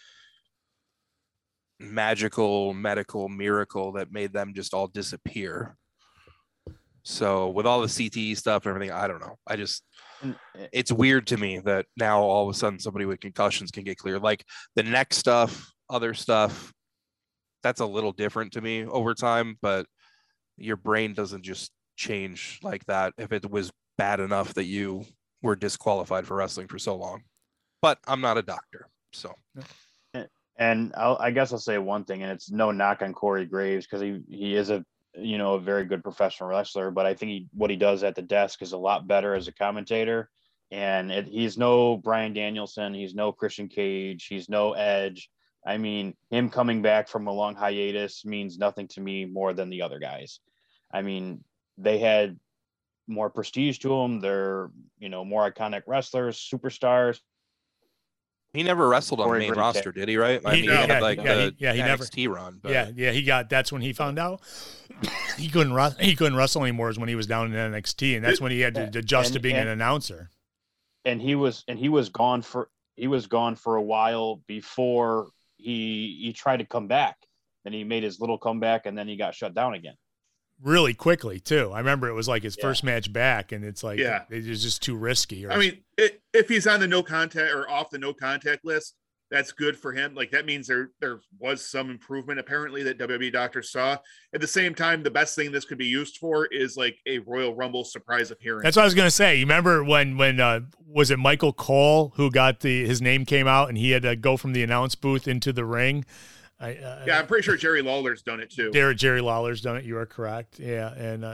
magical medical miracle that made them just all disappear. So with all the CTE stuff and everything, I don't know. It's weird to me that now all of a sudden somebody with concussions can get cleared. Like the neck stuff, other stuff, that's a little different to me over time, but your brain doesn't just change like that if it was bad enough that you were disqualified for wrestling for so long. But I'm not a doctor, so.
And I guess I'll say one thing, and it's no knock on Corey Graves because he is a very good professional wrestler, but I think what he does at the desk is a lot better as a commentator. And he's no Bryan Danielson, he's no Christian Cage, he's no Edge. I mean, him coming back from a long hiatus means nothing to me more than the other guys. I mean, they had more prestige to them. They're, more iconic wrestlers, superstars.
He never wrestled on the main roster, did he? Right?
He
had
he
NXT run. But.
Yeah. That's when he found out he couldn't wrestle anymore. Is when he was down in NXT, and that's when he had to adjust to being an announcer.
And he was gone for a while before he tried to come back. Then he made his little comeback, and then he got shut down again.
Really quickly too. I remember it was like his first match back, and it's like it was just too risky.
I mean, if he's on the no contact or off the no contact list, that's good for him. Like that means there was some improvement apparently that WWE doctors saw. At the same time, the best thing this could be used for is like a Royal Rumble surprise appearance.
That's what I was gonna say. You remember when was it Michael Cole who got his name came out and he had to go from the announce booth into the ring?
I'm pretty sure Jerry Lawler's done it too.
Jerry Lawler's done it. You are correct. Yeah, and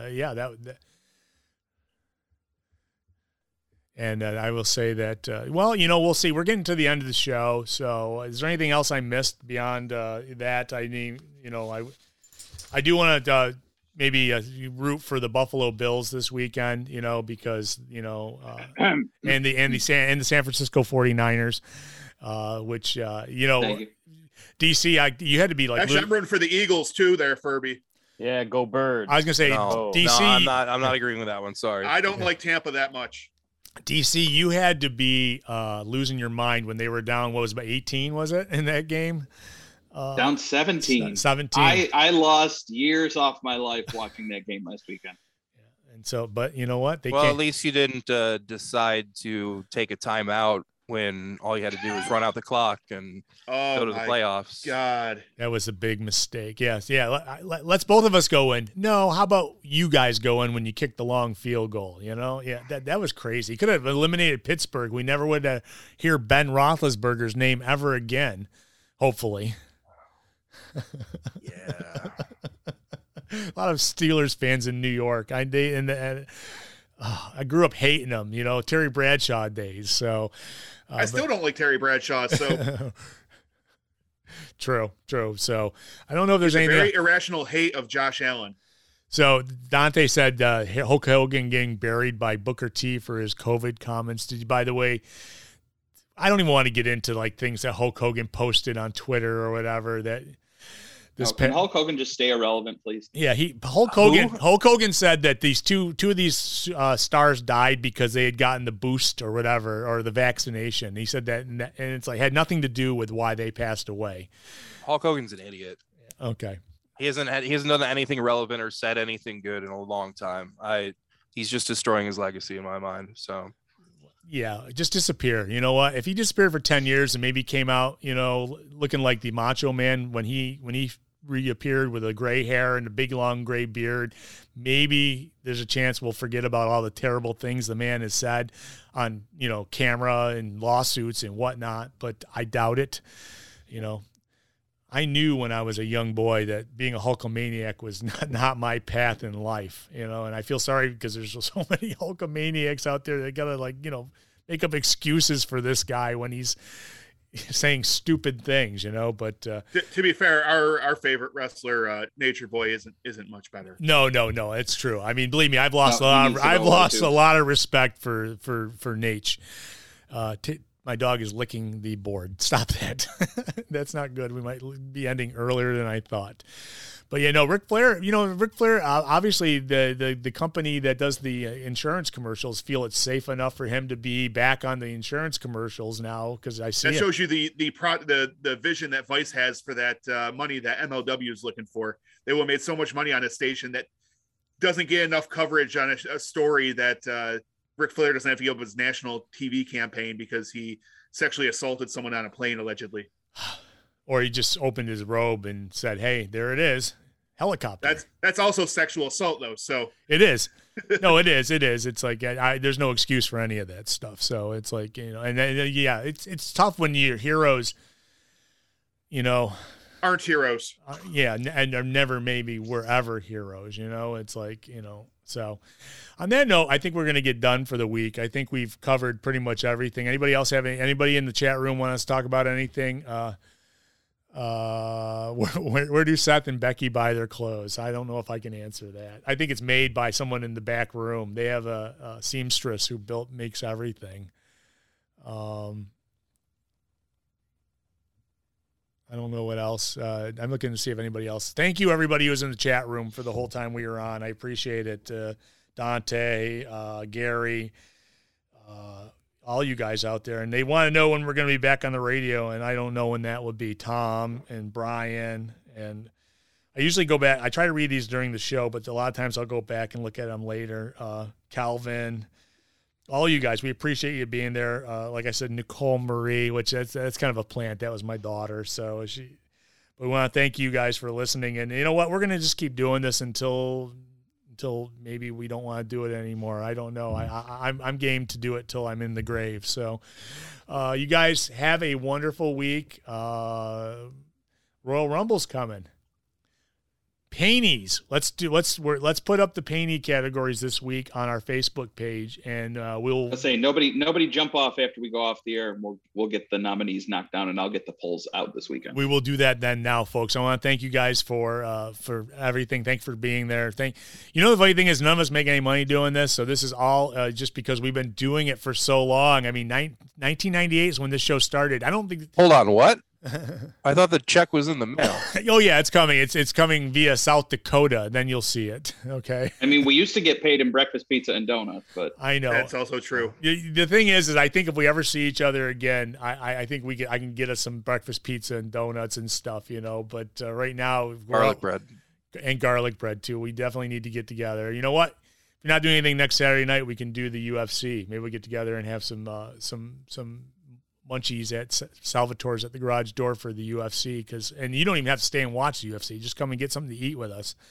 and I will say that. We'll see. We're getting to the end of the show. So, is there anything else I missed beyond that? I mean, I do want to maybe you root for the Buffalo Bills this weekend, because, and the San Francisco 49ers, which, DC, you had to be like,
actually, I'm rooting for the Eagles too there, Furby.
Yeah, go Birds.
I was going to say,
No,
DC.
no, I'm not agreeing with that one. Sorry.
I don't like Tampa that much.
DC, you had to be losing your mind when they were down. What was it, about 18? Was it in that game?
Down 17.
17.
I lost years off my life watching that game last weekend.
And so, but you know what?
At least you didn't decide to take a timeout when all you had to do was run out the clock and go to the playoffs.
God,
that was a big mistake. Yes, yeah. Let's both of us go in. No, how about you guys go in when you kicked the long field goal? Yeah, that was crazy. Could have eliminated Pittsburgh. We never would hear Ben Roethlisberger's name ever again. Hopefully.
Yeah.
A lot of Steelers fans in New York. I grew up hating them. Terry Bradshaw days. So.
I still don't like Terry Bradshaw, so
true. So I don't know if there's anything.
Very irrational hate of Josh Allen.
So Dante said Hulk Hogan getting buried by Booker T for his COVID comments. By the way, I don't even want to get into like things that Hulk Hogan posted on Twitter or whatever.
Can Hulk Hogan just stay irrelevant, please?
Yeah, Hulk Hogan said that these two of these stars died because they had gotten the boost or whatever, or the vaccination. He said that, and it's like had nothing to do with why they passed away.
Hulk Hogan's an idiot.
Okay,
he hasn't done anything relevant or said anything good in a long time. He's just destroying his legacy in my mind. So.
Yeah, just disappear. You know what? If he disappeared for 10 years and maybe came out, looking like the Macho Man when he reappeared with a gray hair and a big long gray beard, maybe there's a chance we'll forget about all the terrible things the man has said on, camera and lawsuits and whatnot, but I doubt it. I knew when I was a young boy that being a Hulkamaniac was not my path in life, and I feel sorry because there's so many Hulkamaniacs out there that gotta make up excuses for this guy when he's saying stupid things, but
to be fair, our favorite wrestler, Nature Boy, isn't much better.
No, it's true. I mean, believe me, I've lost a lot of respect for Nate. My dog is licking the board. Stop that. That's not good. We might be ending earlier than I thought. But Ric Flair, obviously the company that does the insurance commercials feel it's safe enough for him to be back on the insurance commercials now, because I see
that shows you the vision that Vice has for that money that MLW is looking for. They will have made so much money on a station that doesn't get enough coverage on a story that Ric Flair doesn't have to give up his national TV campaign because he sexually assaulted someone on a plane, allegedly.
Or he just opened his robe and said, "Hey, there it is, helicopter."
That's also sexual assault, though. So
it is. No, it is. It is. It's like there's no excuse for any of that stuff. So it's like it's tough when your heroes,
aren't heroes.
And are never maybe were ever heroes. It's like So, on that note, I think we're going to get done for the week. I think we've covered pretty much everything. Anybody else anybody in the chat room want us to talk about anything? Where do Seth and Becky buy their clothes? I don't know if I can answer that. I think it's made by someone in the back room. They have a seamstress who makes everything. I don't know what else. I'm looking to see if anybody else. Thank you, everybody who was in the chat room for the whole time we were on. I appreciate it. Dante, Gary, all you guys out there. And they want to know when we're going to be back on the radio, and I don't know when that would be. Tom and Brian. And I usually go back. I try to read these during the show, but a lot of times I'll go back and look at them later. Calvin. All you guys, we appreciate you being there. Like I said, Nicole Marie, which that's kind of a plant. That was my daughter. So we want to thank you guys for listening. And you know what? We're going to just keep doing this until maybe we don't want to do it anymore. I don't know. I'm game to do it till I'm in the grave. So you guys have a wonderful week. Royal Rumble's coming. Painies. Let's put up the Painey categories this week on our Facebook page, and we'll.
I'll say nobody jump off after we go off the air. We'll get the nominees knocked down, and I'll get the polls out this weekend.
We will do that then. Now, folks, I want to thank you guys for everything. Thanks for being there. The funny thing is, none of us make any money doing this, so this is all just because we've been doing it for so long. I mean, 1998 is when this show started. I don't think.
Hold on, what? I thought the check was in the mail.
Oh yeah, it's coming. It's coming via South Dakota. Then you'll see it. Okay.
I mean, we used to get paid in breakfast pizza and donuts, but
I know
that's also true.
The thing is I think if we ever see each other again, I think I can get us some breakfast pizza and donuts and stuff, But right now,
garlic bread
and garlic bread too. We definitely need to get together. You know what? If you're not doing anything next Saturday night, we can do the UFC. Maybe we get together and have some munchies at Salvatore's at the garage door for the UFC, and you don't even have to stay and watch the UFC. Just come and get something to eat with us.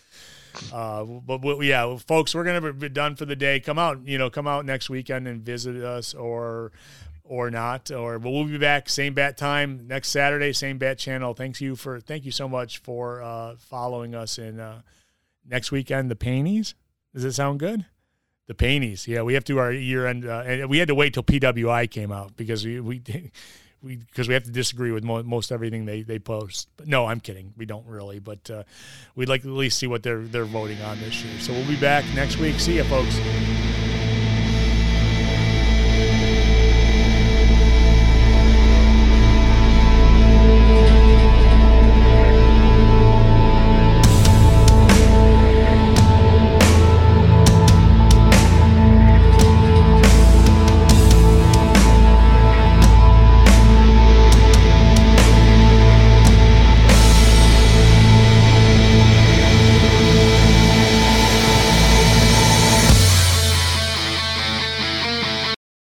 But folks, we're gonna be done for the day. Come out next weekend and visit us, or not, but we'll be back same bat time next Saturday, same bat channel. Thank you so much for following us. And next weekend, the Painies. Does it sound good? The Painies, yeah, we have to do our year-end, and we had to wait till PWI came out because we have to disagree with most everything they post. But no, I'm kidding. We don't really, but we'd like to at least see what they're voting on this year. So we'll be back next week. See ya, folks.